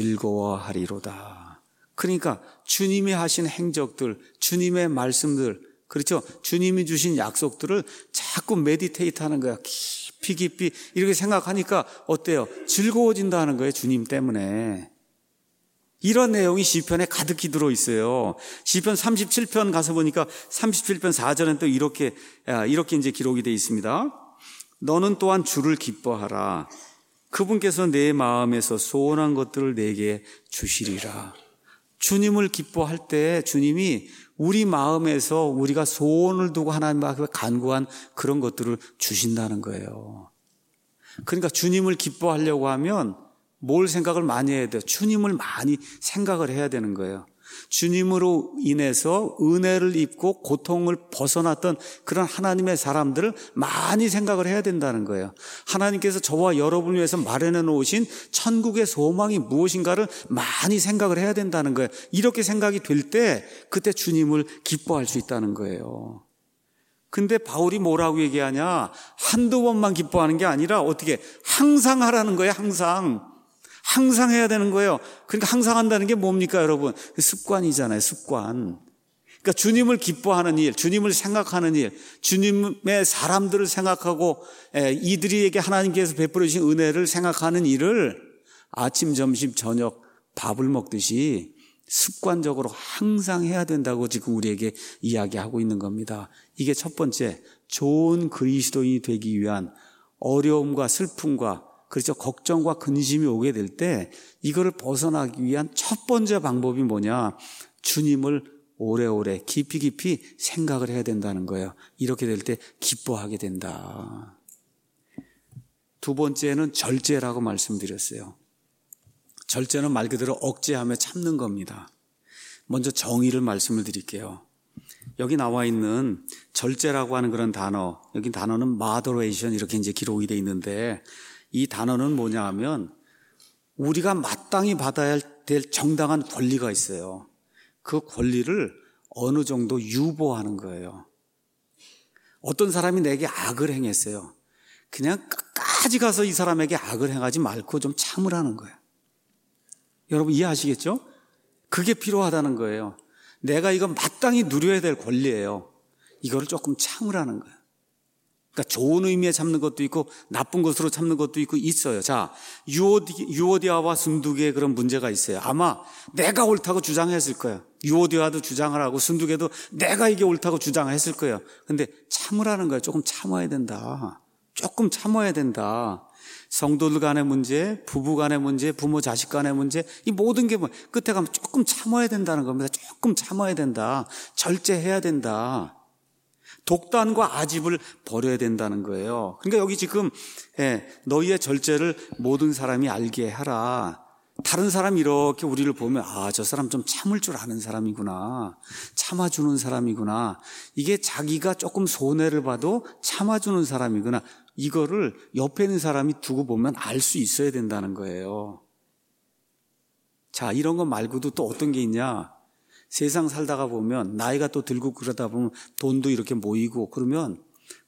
즐거워하리로다. 그러니까 주님이 하신 행적들, 주님의 말씀들, 그렇죠? 주님이 주신 약속들을 자꾸 메디테이트 하는 거야. 깊이 이렇게 생각하니까 어때요? 즐거워진다는 거예요, 주님 때문에. 이런 내용이 시편에 가득히 들어있어요. 시편 37편 가서 보니까 37편 4절엔 또 이렇게 이제 기록이 되어 있습니다. 너는 또한 주를 기뻐하라. 그분께서 내 마음에서 소원한 것들을 내게 주시리라. 주님을 기뻐할 때 주님이 우리 마음에서 우리가 소원을 두고 하나님 앞에 간구한 그런 것들을 주신다는 거예요. 그러니까 주님을 기뻐하려고 하면 뭘 생각을 많이 해야 돼요? 주님을 많이 생각을 해야 되는 거예요. 주님으로 인해서 은혜를 입고 고통을 벗어났던 그런 하나님의 사람들을 많이 생각을 해야 된다는 거예요. 하나님께서 저와 여러분을 위해서 마련해 놓으신 천국의 소망이 무엇인가를 많이 생각을 해야 된다는 거예요. 이렇게 생각이 될 때 그때 주님을 기뻐할 수 있다는 거예요. 근데 바울이 뭐라고 얘기하냐? 한두 번만 기뻐하는 게 아니라 어떻게? 항상 하라는 거예요. 항상 해야 되는 거예요. 그러니까 항상 한다는 게 뭡니까, 여러분? 습관이잖아요, 습관. 그러니까 주님을 기뻐하는 일, 주님을 생각하는 일, 주님의 사람들을 생각하고 이들에게 하나님께서 베풀어 주신 은혜를 생각하는 일을 아침, 점심, 저녁 밥을 먹듯이 습관적으로 항상 해야 된다고 지금 우리에게 이야기하고 있는 겁니다. 이게 첫 번째, 좋은 그리스도인이 되기 위한 어려움과 슬픔과, 그렇죠, 걱정과 근심이 오게 될 때 이거를 벗어나기 위한 첫 번째 방법이 뭐냐? 주님을 오래오래 깊이 생각을 해야 된다는 거예요. 이렇게 될 때 기뻐하게 된다. 두 번째는 절제라고 말씀드렸어요. 절제는 말 그대로 억제하며 참는 겁니다. 먼저 정의를 말씀을 드릴게요. 여기 나와 있는 절제라고 하는 그런 단어, 여기 단어는 moderation 이렇게 이제 기록이 되어 있는데, 이 단어는 뭐냐 하면 우리가 마땅히 받아야 될 정당한 권리가 있어요. 그 권리를 어느 정도 유보하는 거예요. 어떤 사람이 내게 악을 행했어요. 그냥 끝까지 가서 이 사람에게 악을 행하지 말고 좀 참으라는 거예요. 여러분 이해하시겠죠? 그게 필요하다는 거예요. 내가 이거 마땅히 누려야 될 권리예요. 이거를 조금 참으라는 거예요. 그러니까 좋은 의미에 참는 것도 있고 나쁜 것으로 참는 것도 있고 있어요. 자, 유오디아와 순두개에 그런 문제가 있어요. 아마 내가 옳다고 주장했을 거예요. 유오디아도 주장을 하고 순두개도 내가 이게 옳다고 주장했을 거예요. 근데 참으라는 거예요. 조금 참아야 된다. 조금 참아야 된다. 성도들 간의 문제, 부부 간의 문제, 부모 자식 간의 문제, 이 모든 게 끝에 가면 조금 참아야 된다는 겁니다. 조금 참아야 된다. 절제해야 된다. 독단과 아집을 버려야 된다는 거예요. 그러니까 여기 지금 너희의 절제를 모든 사람이 알게 하라. 다른 사람이 이렇게 우리를 보면 저 사람 좀 참을 줄 아는 사람이구나. 참아주는 사람이구나. 이게 자기가 조금 손해를 봐도 참아주는 사람이구나. 이거를 옆에 있는 사람이 두고 보면 알 수 있어야 된다는 거예요. 자, 이런 거 말고도 또 어떤 게 있냐. 세상 살다가 보면 나이가 또 들고 그러다 보면 돈도 이렇게 모이고 그러면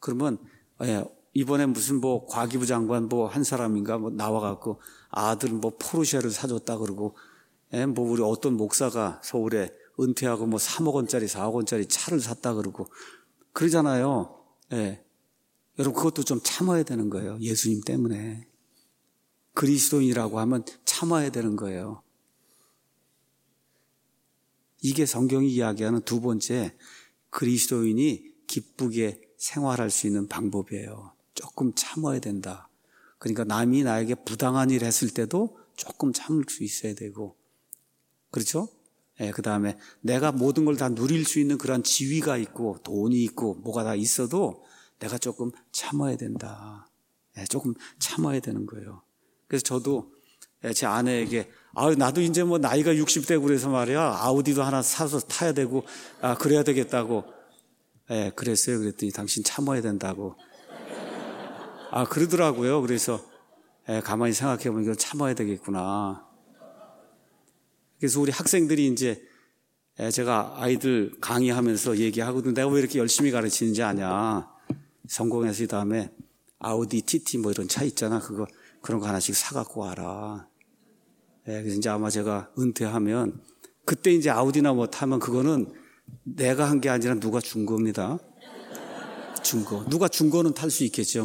이번에 무슨 과기부 장관 한 사람인가 나와갖고 아들 포르쉐를 사줬다 그러고 우리 어떤 목사가 서울에 은퇴하고 3억 원짜리 4억 원짜리 차를 샀다 그러고 그러잖아요. 여러분 그것도 좀 참아야 되는 거예요. 예수님 때문에. 그리스도인이라고 하면 참아야 되는 거예요. 이게 성경이 이야기하는 두 번째 그리스도인이 기쁘게 생활할 수 있는 방법이에요. 조금 참아야 된다. 그러니까 남이 나에게 부당한 일 했을 때도 조금 참을 수 있어야 되고, 그렇죠? 그 다음에 내가 모든 걸 다 누릴 수 있는 그런 지위가 있고 돈이 있고 뭐가 다 있어도 내가 조금 참아야 된다. 조금 참아야 되는 거예요. 그래서 저도 제 아내에게 나도 이제 나이가 60대고 그래서 말이야 아우디도 하나 사서 타야 되고 그래야 되겠다고 그랬어요. 그랬더니 당신 참아야 된다고 그러더라고요. 그래서 가만히 생각해 보면 이걸 참아야 되겠구나. 그래서 우리 학생들이 이제 제가 아이들 강의하면서 얘기하거든. 내가 왜 이렇게 열심히 가르치는지 아냐. 성공해서 이 다음에 아우디 TT 이런 차 있잖아. 그런 거 하나씩 사갖고 와라. 그래서 이제 아마 제가 은퇴하면 그때 이제 아우디나 타면 그거는 내가 한 게 아니라 누가 준 겁니다. 준 거. 누가 준 거는 탈 수 있겠죠,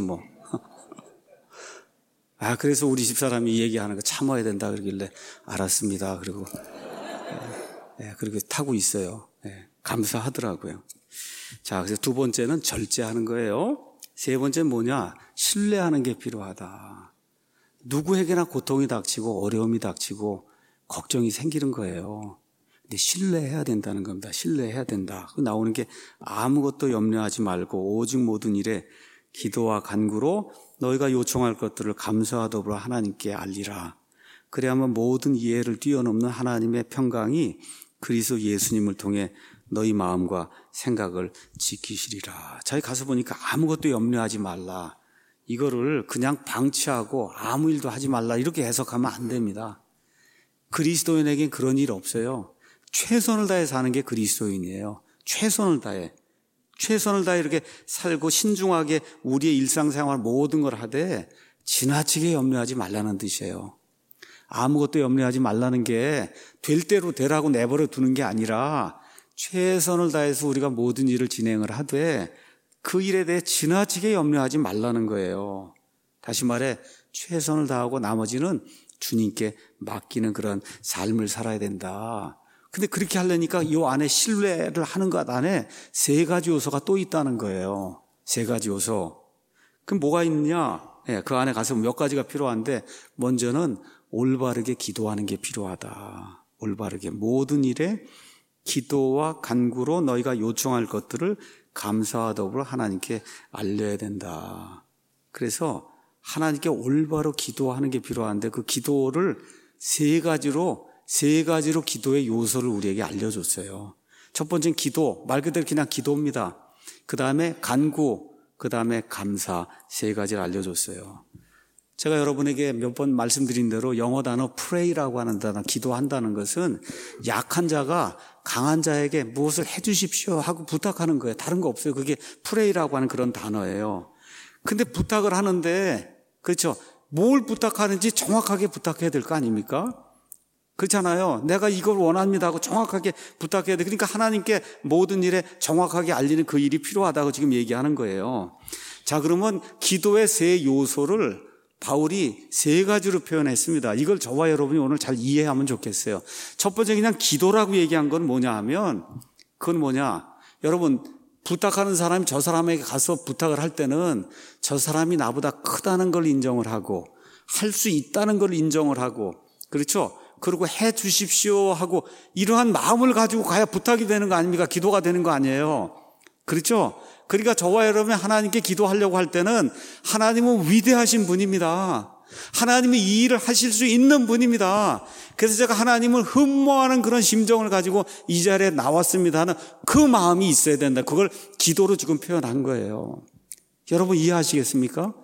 그래서 우리 집사람이 얘기하는 거 참아야 된다 그러길래 알았습니다. 그리고 그렇게 타고 있어요. 감사하더라고요. 자, 그래서 두 번째는 절제하는 거예요. 세 번째는 뭐냐? 신뢰하는 게 필요하다. 누구에게나 고통이 닥치고 어려움이 닥치고 걱정이 생기는 거예요. 근데 신뢰해야 된다는 겁니다. 신뢰해야 된다. 나오는 게 아무것도 염려하지 말고 오직 모든 일에 기도와 간구로 너희가 요청할 것들을 감사와 더불어 하나님께 알리라. 그래야만 모든 이해를 뛰어넘는 하나님의 평강이 그리스도 예수님을 통해 너희 마음과 생각을 지키시리라. 자기 가서 보니까 아무것도 염려하지 말라. 이거를 그냥 방치하고 아무 일도 하지 말라 이렇게 해석하면 안 됩니다. 그리스도인에겐 그런 일 없어요. 최선을 다해 사는 게 그리스도인이에요. 최선을 다해 이렇게 살고 신중하게 우리의 일상생활 모든 걸 하되 지나치게 염려하지 말라는 뜻이에요. 아무것도 염려하지 말라는 게 될 대로 되라고 내버려 두는 게 아니라 최선을 다해서 우리가 모든 일을 진행을 하되 그 일에 대해 지나치게 염려하지 말라는 거예요. 다시 말해 최선을 다하고 나머지는 주님께 맡기는 그런 삶을 살아야 된다. 근데 그렇게 하려니까 이 안에 신뢰를 하는 것 안에 세 가지 요소가 또 있다는 거예요. 세 가지 요소. 그럼 뭐가 있느냐? 그 안에 가서 몇 가지가 필요한데 먼저는 올바르게 기도하는 게 필요하다. 올바르게 모든 일에 기도와 간구로 너희가 요청할 것들을 감사와 더불어 하나님께 알려야 된다. 그래서 하나님께 올바로 기도하는 게 필요한데 그 기도를 세 가지로 기도의 요소를 우리에게 알려줬어요. 첫 번째는 기도, 말 그대로 그냥 기도입니다. 그 다음에 간구, 그 다음에 감사, 세 가지를 알려줬어요. 제가 여러분에게 몇 번 말씀드린 대로 영어 단어 pray라고 하는 단어, 기도한다는 것은 약한 자가 강한 자에게 무엇을 해 주십시오 하고 부탁하는 거예요. 다른 거 없어요. 그게 pray라고 하는 그런 단어예요. 근데 부탁을 하는데, 그렇죠, 뭘 부탁하는지 정확하게 부탁해야 될 거 아닙니까? 그렇잖아요. 내가 이걸 원합니다 하고 정확하게 부탁해야 돼. 그러니까 하나님께 모든 일에 정확하게 알리는 그 일이 필요하다고 지금 얘기하는 거예요. 자, 그러면 기도의 세 요소를 바울이 세 가지로 표현했습니다. 이걸 저와 여러분이 오늘 잘 이해하면 좋겠어요. 첫 번째 그냥 기도라고 얘기한 건 뭐냐 하면, 그건 뭐냐, 여러분 부탁하는 사람이 저 사람에게 가서 부탁을 할 때는 저 사람이 나보다 크다는 걸 인정을 하고 할 수 있다는 걸 인정을 하고, 그렇죠? 그리고 해 주십시오 하고 이러한 마음을 가지고 가야 부탁이 되는 거 아닙니까? 기도가 되는 거 아니에요. 그렇죠? 그러니까 저와 여러분이 하나님께 기도하려고 할 때는 하나님은 위대하신 분입니다. 하나님이 이 일을 하실 수 있는 분입니다. 그래서 제가 하나님을 흠모하는 그런 심정을 가지고 이 자리에 나왔습니다 하는 그 마음이 있어야 된다. 그걸 기도로 지금 표현한 거예요. 여러분 이해하시겠습니까?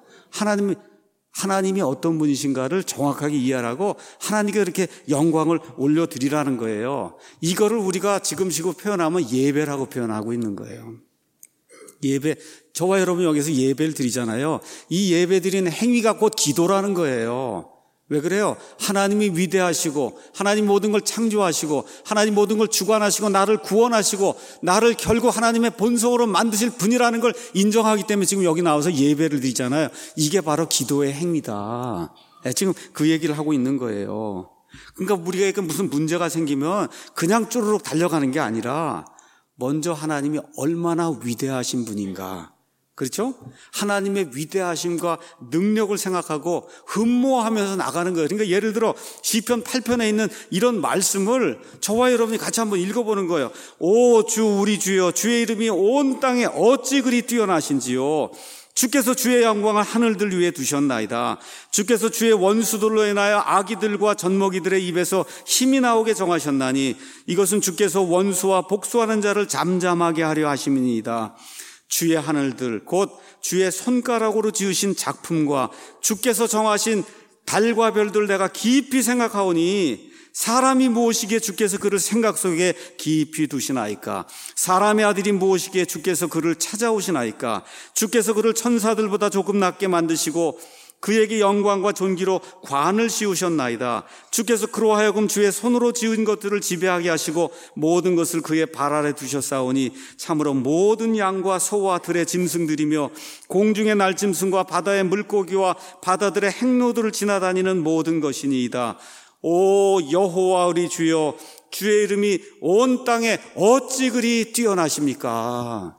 하나님이 어떤 분이신가를 정확하게 이해하라고 하나님께 그렇게 영광을 올려드리라는 거예요. 이거를 우리가 지금 표현하면 예배라고 표현하고 있는 거예요. 예배, 저와 여러분 여기서 예배를 드리잖아요. 이 예배 드리는 행위가 곧 기도라는 거예요. 왜 그래요? 하나님이 위대하시고 하나님 모든 걸 창조하시고 하나님 모든 걸 주관하시고 나를 구원하시고 나를 결국 하나님의 본성으로 만드실 분이라는 걸 인정하기 때문에 지금 여기 나와서 예배를 드리잖아요. 이게 바로 기도의 행위다. 지금 그 얘기를 하고 있는 거예요. 그러니까 우리가 무슨 문제가 생기면 그냥 쪼르륵 달려가는 게 아니라 먼저 하나님이 얼마나 위대하신 분인가, 그렇죠? 하나님의 위대하심과 능력을 생각하고 흠모하면서 나가는 거예요. 그러니까 예를 들어 시편 8편에 있는 이런 말씀을 저와 여러분이 같이 한번 읽어보는 거예요. 오 주 우리 주여, 주의 이름이 온 땅에 어찌 그리 뛰어나신지요. 주께서 주의 영광을 하늘들 위에 두셨나이다. 주께서 주의 원수들로 인하여 아기들과 젖먹이들의 입에서 힘이 나오게 정하셨나니 이것은 주께서 원수와 복수하는 자를 잠잠하게 하려 하심이니이다. 주의 하늘들 곧 주의 손가락으로 지으신 작품과 주께서 정하신 달과 별들 내가 깊이 생각하오니 사람이 무엇이기에 주께서 그를 생각 속에 깊이 두시나이까? 사람의 아들이 무엇이기에 주께서 그를 찾아오시나이까? 주께서 그를 천사들보다 조금 낮게 만드시고 그에게 영광과 존귀로 관을 씌우셨나이다. 주께서 그로 하여금 주의 손으로 지은 것들을 지배하게 하시고 모든 것을 그의 발 아래 두셨사오니 참으로 모든 양과 소와 들의 짐승들이며 공중의 날짐승과 바다의 물고기와 바다들의 행로들을 지나다니는 모든 것이니이다. 오 여호와 우리 주여, 주의 이름이 온 땅에 어찌 그리 뛰어나십니까?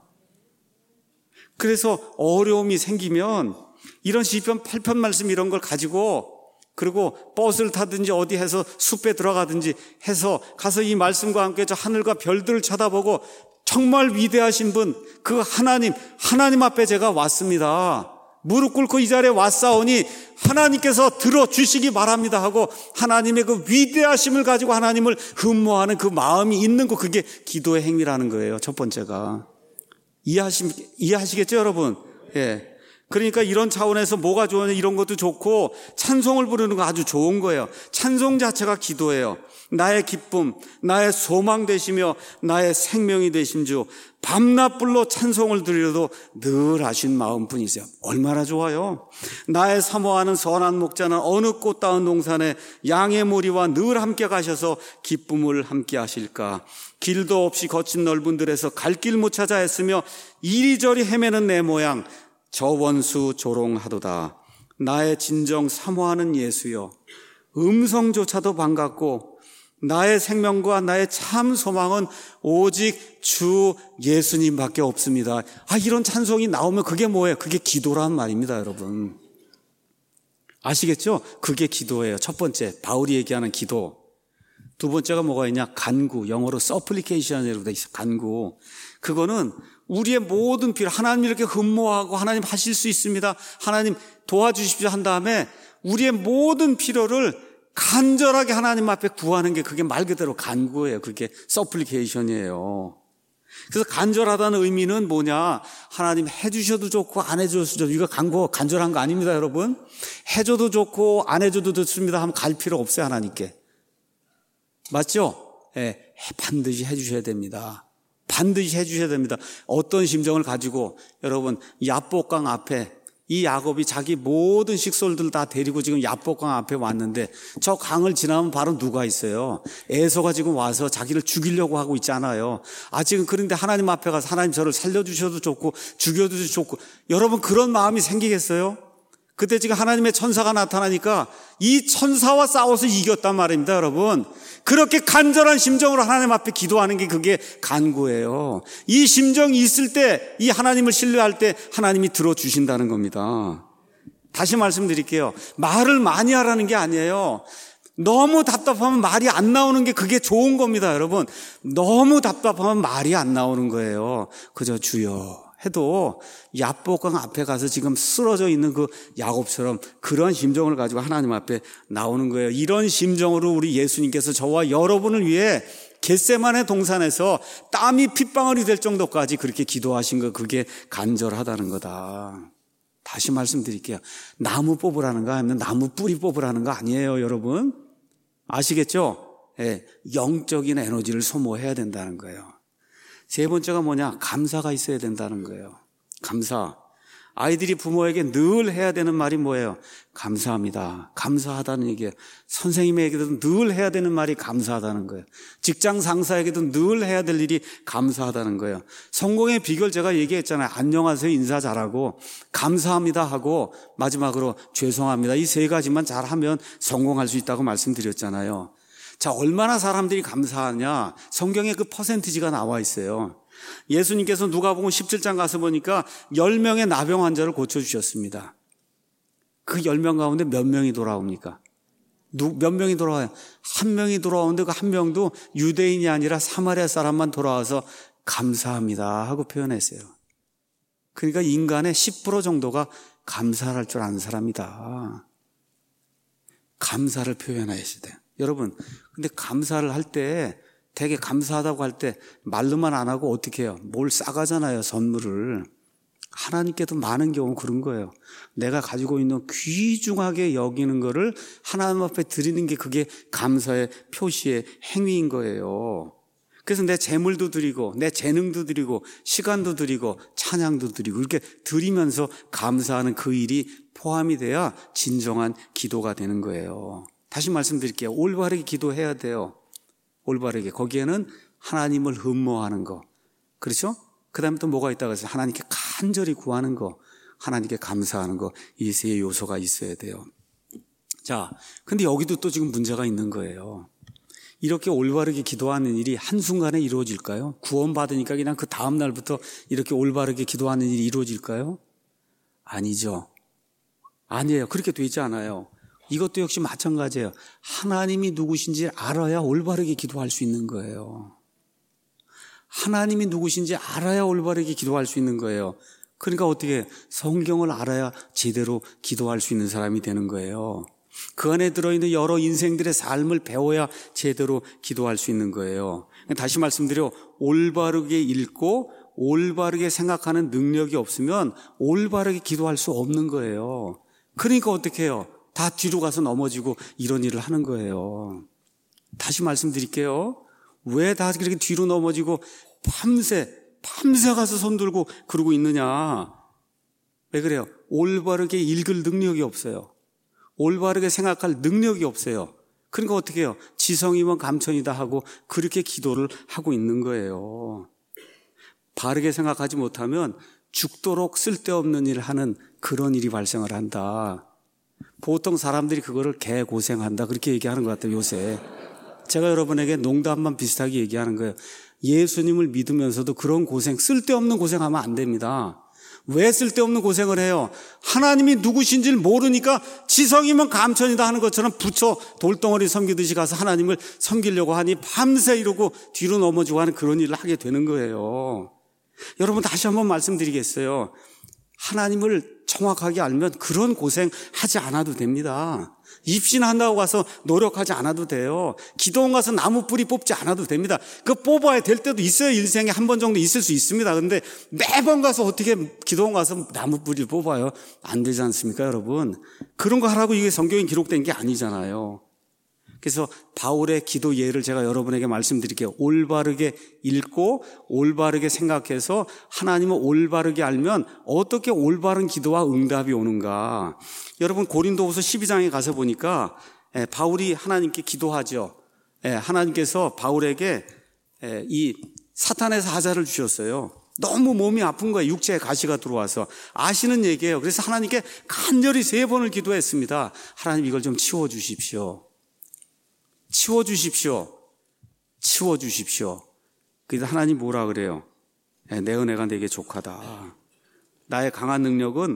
그래서 어려움이 생기면 이런 시편 8편 말씀 이런 걸 가지고, 그리고 버스를 타든지 어디 해서 숲에 들어가든지 해서 가서 이 말씀과 함께 저 하늘과 별들을 쳐다보고 정말 위대하신 분, 그 하나님 앞에 제가 왔습니다. 무릎 꿇고 이 자리에 왔사오니 하나님께서 들어주시기 바랍니다 하고 하나님의 그 위대하심을 가지고 하나님을 흠모하는 그 마음이 있는 거, 그게 기도의 행위라는 거예요. 첫 번째가. 이해하시겠죠 여러분? 예. 그러니까 이런 차원에서 뭐가 좋으냐, 이런 것도 좋고 찬송을 부르는 거 아주 좋은 거예요. 찬송 자체가 기도예요. 나의 기쁨, 나의 소망 되시며 나의 생명이 되신 주, 밤낮 불러 찬송을 드려도 늘 하신 마음뿐이세요. 얼마나 좋아요. 나의 사모하는 선한 목자는 어느 꽃다운 동산에 양의 무리와 늘 함께 가셔서 기쁨을 함께 하실까? 길도 없이 거친 넓은 들에서 갈 길 못 찾아 했으며 이리저리 헤매는 내 모양 저 원수 조롱하도다. 나의 진정 사모하는 예수여, 음성조차도 반갑고 나의 생명과 나의 참 소망은 오직 주 예수님밖에 없습니다. 이런 찬송이 나오면 그게 뭐예요? 그게 기도란 말입니다, 여러분. 아시겠죠? 그게 기도예요. 첫 번째, 바울이 얘기하는 기도. 두 번째가 뭐가 있냐? 간구. 영어로 supplication이라고 돼 있어. 간구. 그거는 우리의 모든 필요, 하나님 이렇게 흠모하고 하나님 하실 수 있습니다. 하나님 도와주십시오 한 다음에 우리의 모든 필요를 간절하게 하나님 앞에 구하는 게 그게 말 그대로 간구예요. 그게 supplication이에요. 그래서 간절하다는 의미는 뭐냐? 하나님 해주셔도 좋고 안 해줘도 좋고, 이거 간절한 거 아닙니다, 여러분. 해줘도 좋고 안 해줘도 좋습니다 하면 갈 필요 없어요, 하나님께. 맞죠? 예, 반드시 해주셔야 됩니다. 반드시 해주셔야 됩니다. 어떤 심정을 가지고 여러분 야복강 앞에 이 야곱이 자기 모든 식솔들 다 데리고 지금 야복강 앞에 왔는데 저 강을 지나면 바로 누가 있어요? 에서가 지금 와서 자기를 죽이려고 하고 있잖아요. 지금 그런데 하나님 앞에 가서 하나님 저를 살려주셔도 좋고 죽여도 좋고, 여러분 그런 마음이 생기겠어요? 그때 지금 하나님의 천사가 나타나니까 이 천사와 싸워서 이겼단 말입니다, 여러분. 그렇게 간절한 심정으로 하나님 앞에 기도하는 게 그게 간구예요. 이 심정이 있을 때, 이 하나님을 신뢰할 때 하나님이 들어주신다는 겁니다. 다시 말씀드릴게요. 말을 많이 하라는 게 아니에요. 너무 답답하면 말이 안 나오는 게 그게 좋은 겁니다, 여러분. 너무 답답하면 말이 안 나오는 거예요. 그저 주여 해도 야복강 앞에 가서 지금 쓰러져 있는 그 야곱처럼 그런 심정을 가지고 하나님 앞에 나오는 거예요. 이런 심정으로 우리 예수님께서 저와 여러분을 위해 겟세마네 동산에서 땀이 핏방울이 될 정도까지 그렇게 기도하신 거, 그게 간절하다는 거다. 다시 말씀드릴게요. 나무 뽑으라는 거 아니면 나무 뿌리 뽑으라는 거 아니에요, 여러분. 아시겠죠? 예, 영적인 에너지를 소모해야 된다는 거예요. 세 번째가 뭐냐? 감사가 있어야 된다는 거예요. 감사. 아이들이 부모에게 늘 해야 되는 말이 뭐예요? 감사합니다. 감사하다는 얘기예요. 선생님에게도 늘 해야 되는 말이 감사하다는 거예요. 직장 상사에게도 늘 해야 될 일이 감사하다는 거예요. 성공의 비결 제가 얘기했잖아요. 안녕하세요 인사 잘하고 감사합니다 하고 마지막으로 죄송합니다. 이 세 가지만 잘하면 성공할 수 있다고 말씀드렸잖아요. 자, 얼마나 사람들이 감사하냐? 성경에 그 퍼센티지가 나와 있어요. 예수님께서 누가복음 17장 가서 보니까 10명의 나병 환자를 고쳐주셨습니다. 그 10명 가운데 몇 명이 돌아옵니까? 몇 명이 돌아와요? 한 명이 돌아오는데 그 한 명도 유대인이 아니라 사마리아 사람만 돌아와서 감사합니다 하고 표현했어요. 그러니까 인간의 10% 정도가 감사를 할 줄 아는 사람이다. 감사를 표현해야 돼요. 여러분, 근데 감사를 할 때, 되게 감사하다고 할 때 말로만 안 하고 어떻게 해요? 뭘 싸가잖아요, 선물을. 하나님께도 많은 경우 그런 거예요. 내가 가지고 있는 귀중하게 여기는 거를 하나님 앞에 드리는 게 그게 감사의 표시의 행위인 거예요. 그래서 내 재물도 드리고 내 재능도 드리고 시간도 드리고 찬양도 드리고 이렇게 드리면서 감사하는 그 일이 포함이 돼야 진정한 기도가 되는 거예요. 다시 말씀드릴게요. 올바르게 기도해야 돼요. 올바르게. 거기에는 하나님을 흠모하는 거. 그렇죠? 그 다음에 또 뭐가 있다고 해서 하나님께 간절히 구하는 거, 하나님께 감사하는 거, 이 세 요소가 있어야 돼요. 자, 근데 여기도 또 지금 문제가 있는 거예요. 이렇게 올바르게 기도하는 일이 한순간에 이루어질까요? 구원받으니까 그냥 그 다음 날부터 이렇게 올바르게 기도하는 일이 이루어질까요? 아니죠. 아니에요. 그렇게 돼 있지 않아요. 이것도 역시 마찬가지예요. 하나님이 누구신지 알아야 올바르게 기도할 수 있는 거예요. 하나님이 누구신지 알아야 올바르게 기도할 수 있는 거예요. 그러니까 어떻게 성경을 알아야 제대로 기도할 수 있는 사람이 되는 거예요. 그 안에 들어있는 여러 인생들의 삶을 배워야 제대로 기도할 수 있는 거예요. 다시 말씀드려, 올바르게 읽고 올바르게 생각하는 능력이 없으면 올바르게 기도할 수 없는 거예요. 그러니까 어떻게 해요? 다 뒤로 가서 넘어지고 이런 일을 하는 거예요. 다시 말씀드릴게요. 왜 다 그렇게 뒤로 넘어지고 밤새 가서 손 들고 그러고 있느냐? 왜 그래요? 올바르게 읽을 능력이 없어요. 올바르게 생각할 능력이 없어요. 그러니까 어떻게 해요? 지성이면 감천이다 하고 그렇게 기도를 하고 있는 거예요. 바르게 생각하지 못하면 죽도록 쓸데없는 일을 하는 그런 일이 발생을 한다. 보통 사람들이 그거를 개고생한다 그렇게 얘기하는 것 같아요, 요새. 제가 여러분에게 농담만 비슷하게 얘기하는 거예요. 예수님을 믿으면서도 그런 고생, 쓸데없는 고생하면 안 됩니다. 왜 쓸데없는 고생을 해요? 하나님이 누구신지를 모르니까 지성이면 감천이다 하는 것처럼 부처 돌덩어리 섬기듯이 가서 하나님을 섬기려고 하니 밤새 이러고 뒤로 넘어지고 하는 그런 일을 하게 되는 거예요. 여러분, 다시 한번 말씀드리겠어요. 하나님을 정확하게 알면 그런 고생 하지 않아도 됩니다. 입신한다고 가서 노력하지 않아도 돼요. 기도원 가서 나무 뿌리 뽑지 않아도 됩니다. 그 뽑아야 될 때도 있어요. 일생에 한 번 정도 있을 수 있습니다. 그런데 매번 가서 어떻게 기도원 가서 나무 뿌리를 뽑아요? 안 되지 않습니까, 여러분? 그런 거 하라고 이게 성경에 기록된 게 아니잖아요. 그래서 바울의 기도 예를 제가 여러분에게 말씀드릴게요. 올바르게 읽고 올바르게 생각해서 하나님을 올바르게 알면 어떻게 올바른 기도와 응답이 오는가. 여러분, 고린도후서 12장에 가서 보니까 바울이 하나님께 기도하죠. 하나님께서 바울에게 이 사탄의 사자를 주셨어요. 너무 몸이 아픈 거예요. 육체에 가시가 들어와서. 아시는 얘기예요. 그래서 하나님께 간절히 3번을 기도했습니다. 하나님, 이걸 좀 치워주십시오. 치워주십시오. 치워주십시오. 그래서 하나님 뭐라 그래요? 내 은혜가 내게 족하다. 나의 강한 능력은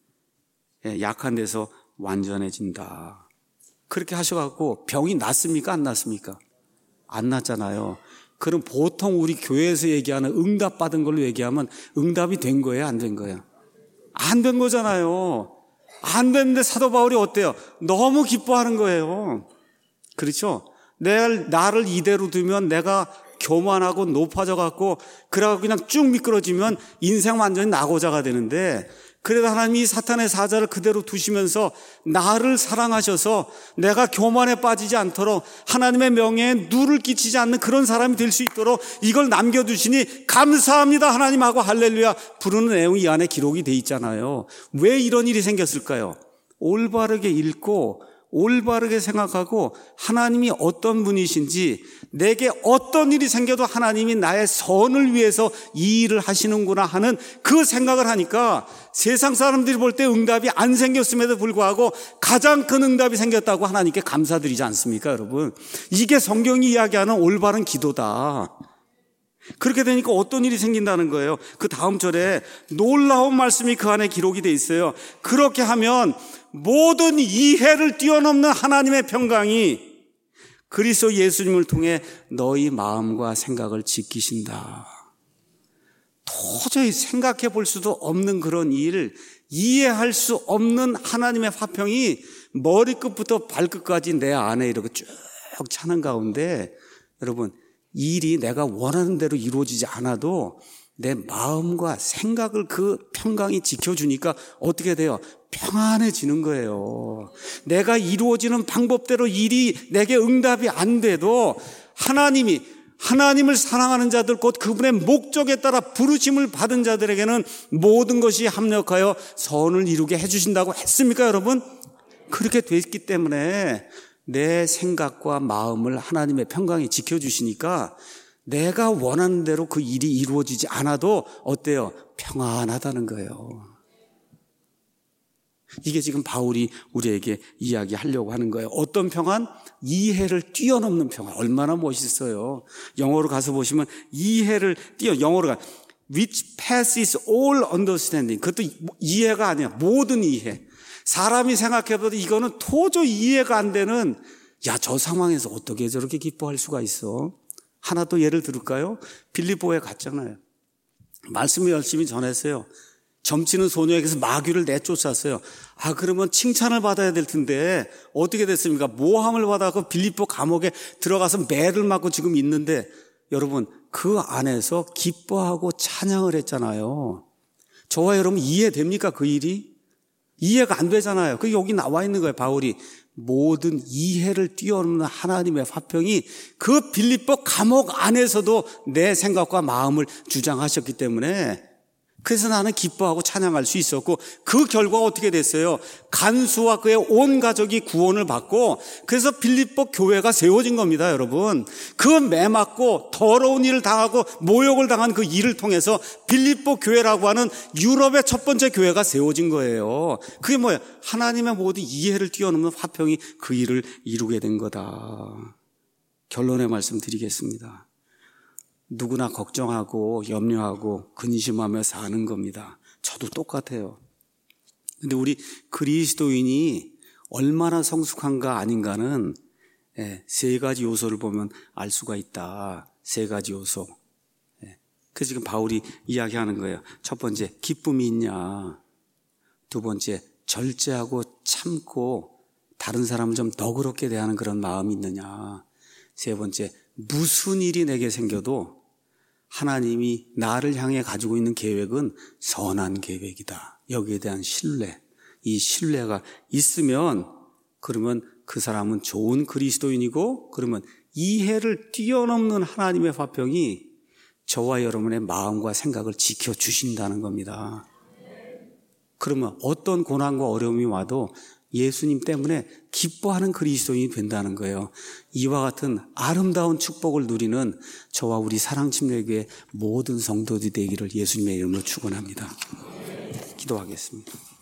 약한 데서 완전해진다. 그렇게 하셔갖고 병이 낫습니까? 안 낫습니까? 안 낫잖아요. 그럼 보통 우리 교회에서 얘기하는 응답받은 걸로 얘기하면 응답이 된 거예요? 안 된 거예요? 안 된 거잖아요. 안 됐는데 사도 바울이 어때요? 너무 기뻐하는 거예요. 그렇죠? 나를 이대로 두면 내가 교만하고 높아져 갖고 그래갖고 그냥 쭉 미끄러지면 인생 완전히 낙오자가 되는데, 그래도 하나님이 사탄의 사자를 그대로 두시면서 나를 사랑하셔서 내가 교만에 빠지지 않도록 하나님의 명예에 누를 끼치지 않는 그런 사람이 될 수 있도록 이걸 남겨두시니 감사합니다 하나님하고 할렐루야 부르는 내용이 이 안에 기록이 돼 있잖아요. 왜 이런 일이 생겼을까요? 올바르게 읽고 올바르게 생각하고 하나님이 어떤 분이신지, 내게 어떤 일이 생겨도 하나님이 나의 선을 위해서 이 일을 하시는구나 하는 그 생각을 하니까 세상 사람들이 볼 때 응답이 안 생겼음에도 불구하고 가장 큰 응답이 생겼다고 하나님께 감사드리지 않습니까, 여러분? 이게 성경이 이야기하는 올바른 기도다. 그렇게 되니까 어떤 일이 생긴다는 거예요. 그 다음 절에 놀라운 말씀이 그 안에 기록이 돼 있어요. 그렇게 하면 모든 이해를 뛰어넘는 하나님의 평강이 그리스도 예수님을 통해 너희 마음과 생각을 지키신다. 도저히 생각해 볼 수도 없는 그런 일, 이해할 수 없는 하나님의 화평이 머리끝부터 발끝까지 내 안에 이렇게 쭉 차는 가운데, 여러분, 일이 내가 원하는 대로 이루어지지 않아도 내 마음과 생각을 그 평강이 지켜주니까 어떻게 돼요? 평안해지는 거예요. 내가 이루어지는 방법대로 일이 내게 응답이 안 돼도 하나님을 사랑하는 자들, 곧 그분의 목적에 따라 부르심을 받은 자들에게는 모든 것이 합력하여 선을 이루게 해주신다고 했습니까, 여러분? 그렇게 됐기 때문에 내 생각과 마음을 하나님의 평강이 지켜주시니까 내가 원하는 대로 그 일이 이루어지지 않아도 어때요? 평안하다는 거예요. 이게 지금 바울이 우리에게 이야기하려고 하는 거예요. 어떤 평안? 이해를 뛰어넘는 평안. 얼마나 멋있어요. 영어로 가서 보시면 이해를 영어로 which passes all understanding. 그것도 이해가 아니야. 모든 이해. 사람이 생각해봐도 이거는 도저히 이해가 안 되는, 저 상황에서 어떻게 저렇게 기뻐할 수가 있어? 하나 또 예를 들을까요? 빌립보에 갔잖아요. 말씀을 열심히 전했어요. 점치는 소녀에게서 마귀를 내쫓았어요. 그러면 칭찬을 받아야 될 텐데 어떻게 됐습니까? 모함을 받아서 빌립보 감옥에 들어가서 매를 맞고 지금 있는데, 여러분, 그 안에서 기뻐하고 찬양을 했잖아요. 저와 여러분 이해됩니까, 그 일이? 이해가 안 되잖아요. 그게 여기 나와 있는 거예요. 바울이 모든 이해를 뛰어넘는 하나님의 화평이 그 빌립보 감옥 안에서도 내 생각과 마음을 주장하셨기 때문에, 그래서 나는 기뻐하고 찬양할 수 있었고, 그 결과가 어떻게 됐어요? 간수와 그의 온 가족이 구원을 받고, 그래서 빌립보 교회가 세워진 겁니다, 여러분. 그 매맞고 더러운 일을 당하고 모욕을 당한 그 일을 통해서 빌립보 교회라고 하는 유럽의 첫 번째 교회가 세워진 거예요. 그게 뭐예요? 하나님의 모든 이해를 뛰어넘는 화평이 그 일을 이루게 된 거다. 결론의 말씀 드리겠습니다. 누구나 걱정하고 염려하고 근심하며 사는 겁니다. 저도 똑같아요. 근데 우리 그리스도인이 얼마나 성숙한가 아닌가는 세 가지 요소를 보면 알 수가 있다. 세 가지 요소. 그래서 지금 바울이 이야기하는 거예요. 첫 번째, 기쁨이 있냐. 두 번째, 절제하고 참고 다른 사람을 좀 너그럽게 대하는 그런 마음이 있느냐. 세 번째, 무슨 일이 내게 생겨도 하나님이 나를 향해 가지고 있는 계획은 선한 계획이다. 여기에 대한 신뢰. 이 신뢰가 있으면 그러면 그 사람은 좋은 그리스도인이고, 그러면 이해를 뛰어넘는 하나님의 화평이 저와 여러분의 마음과 생각을 지켜주신다는 겁니다. 그러면 어떤 고난과 어려움이 와도 예수님 때문에 기뻐하는 그리스도인이 된다는 거예요. 이와 같은 아름다운 축복을 누리는 저와 우리 사랑침례교회 모든 성도들이 되기를 예수님의 이름으로 축원합니다. 기도하겠습니다.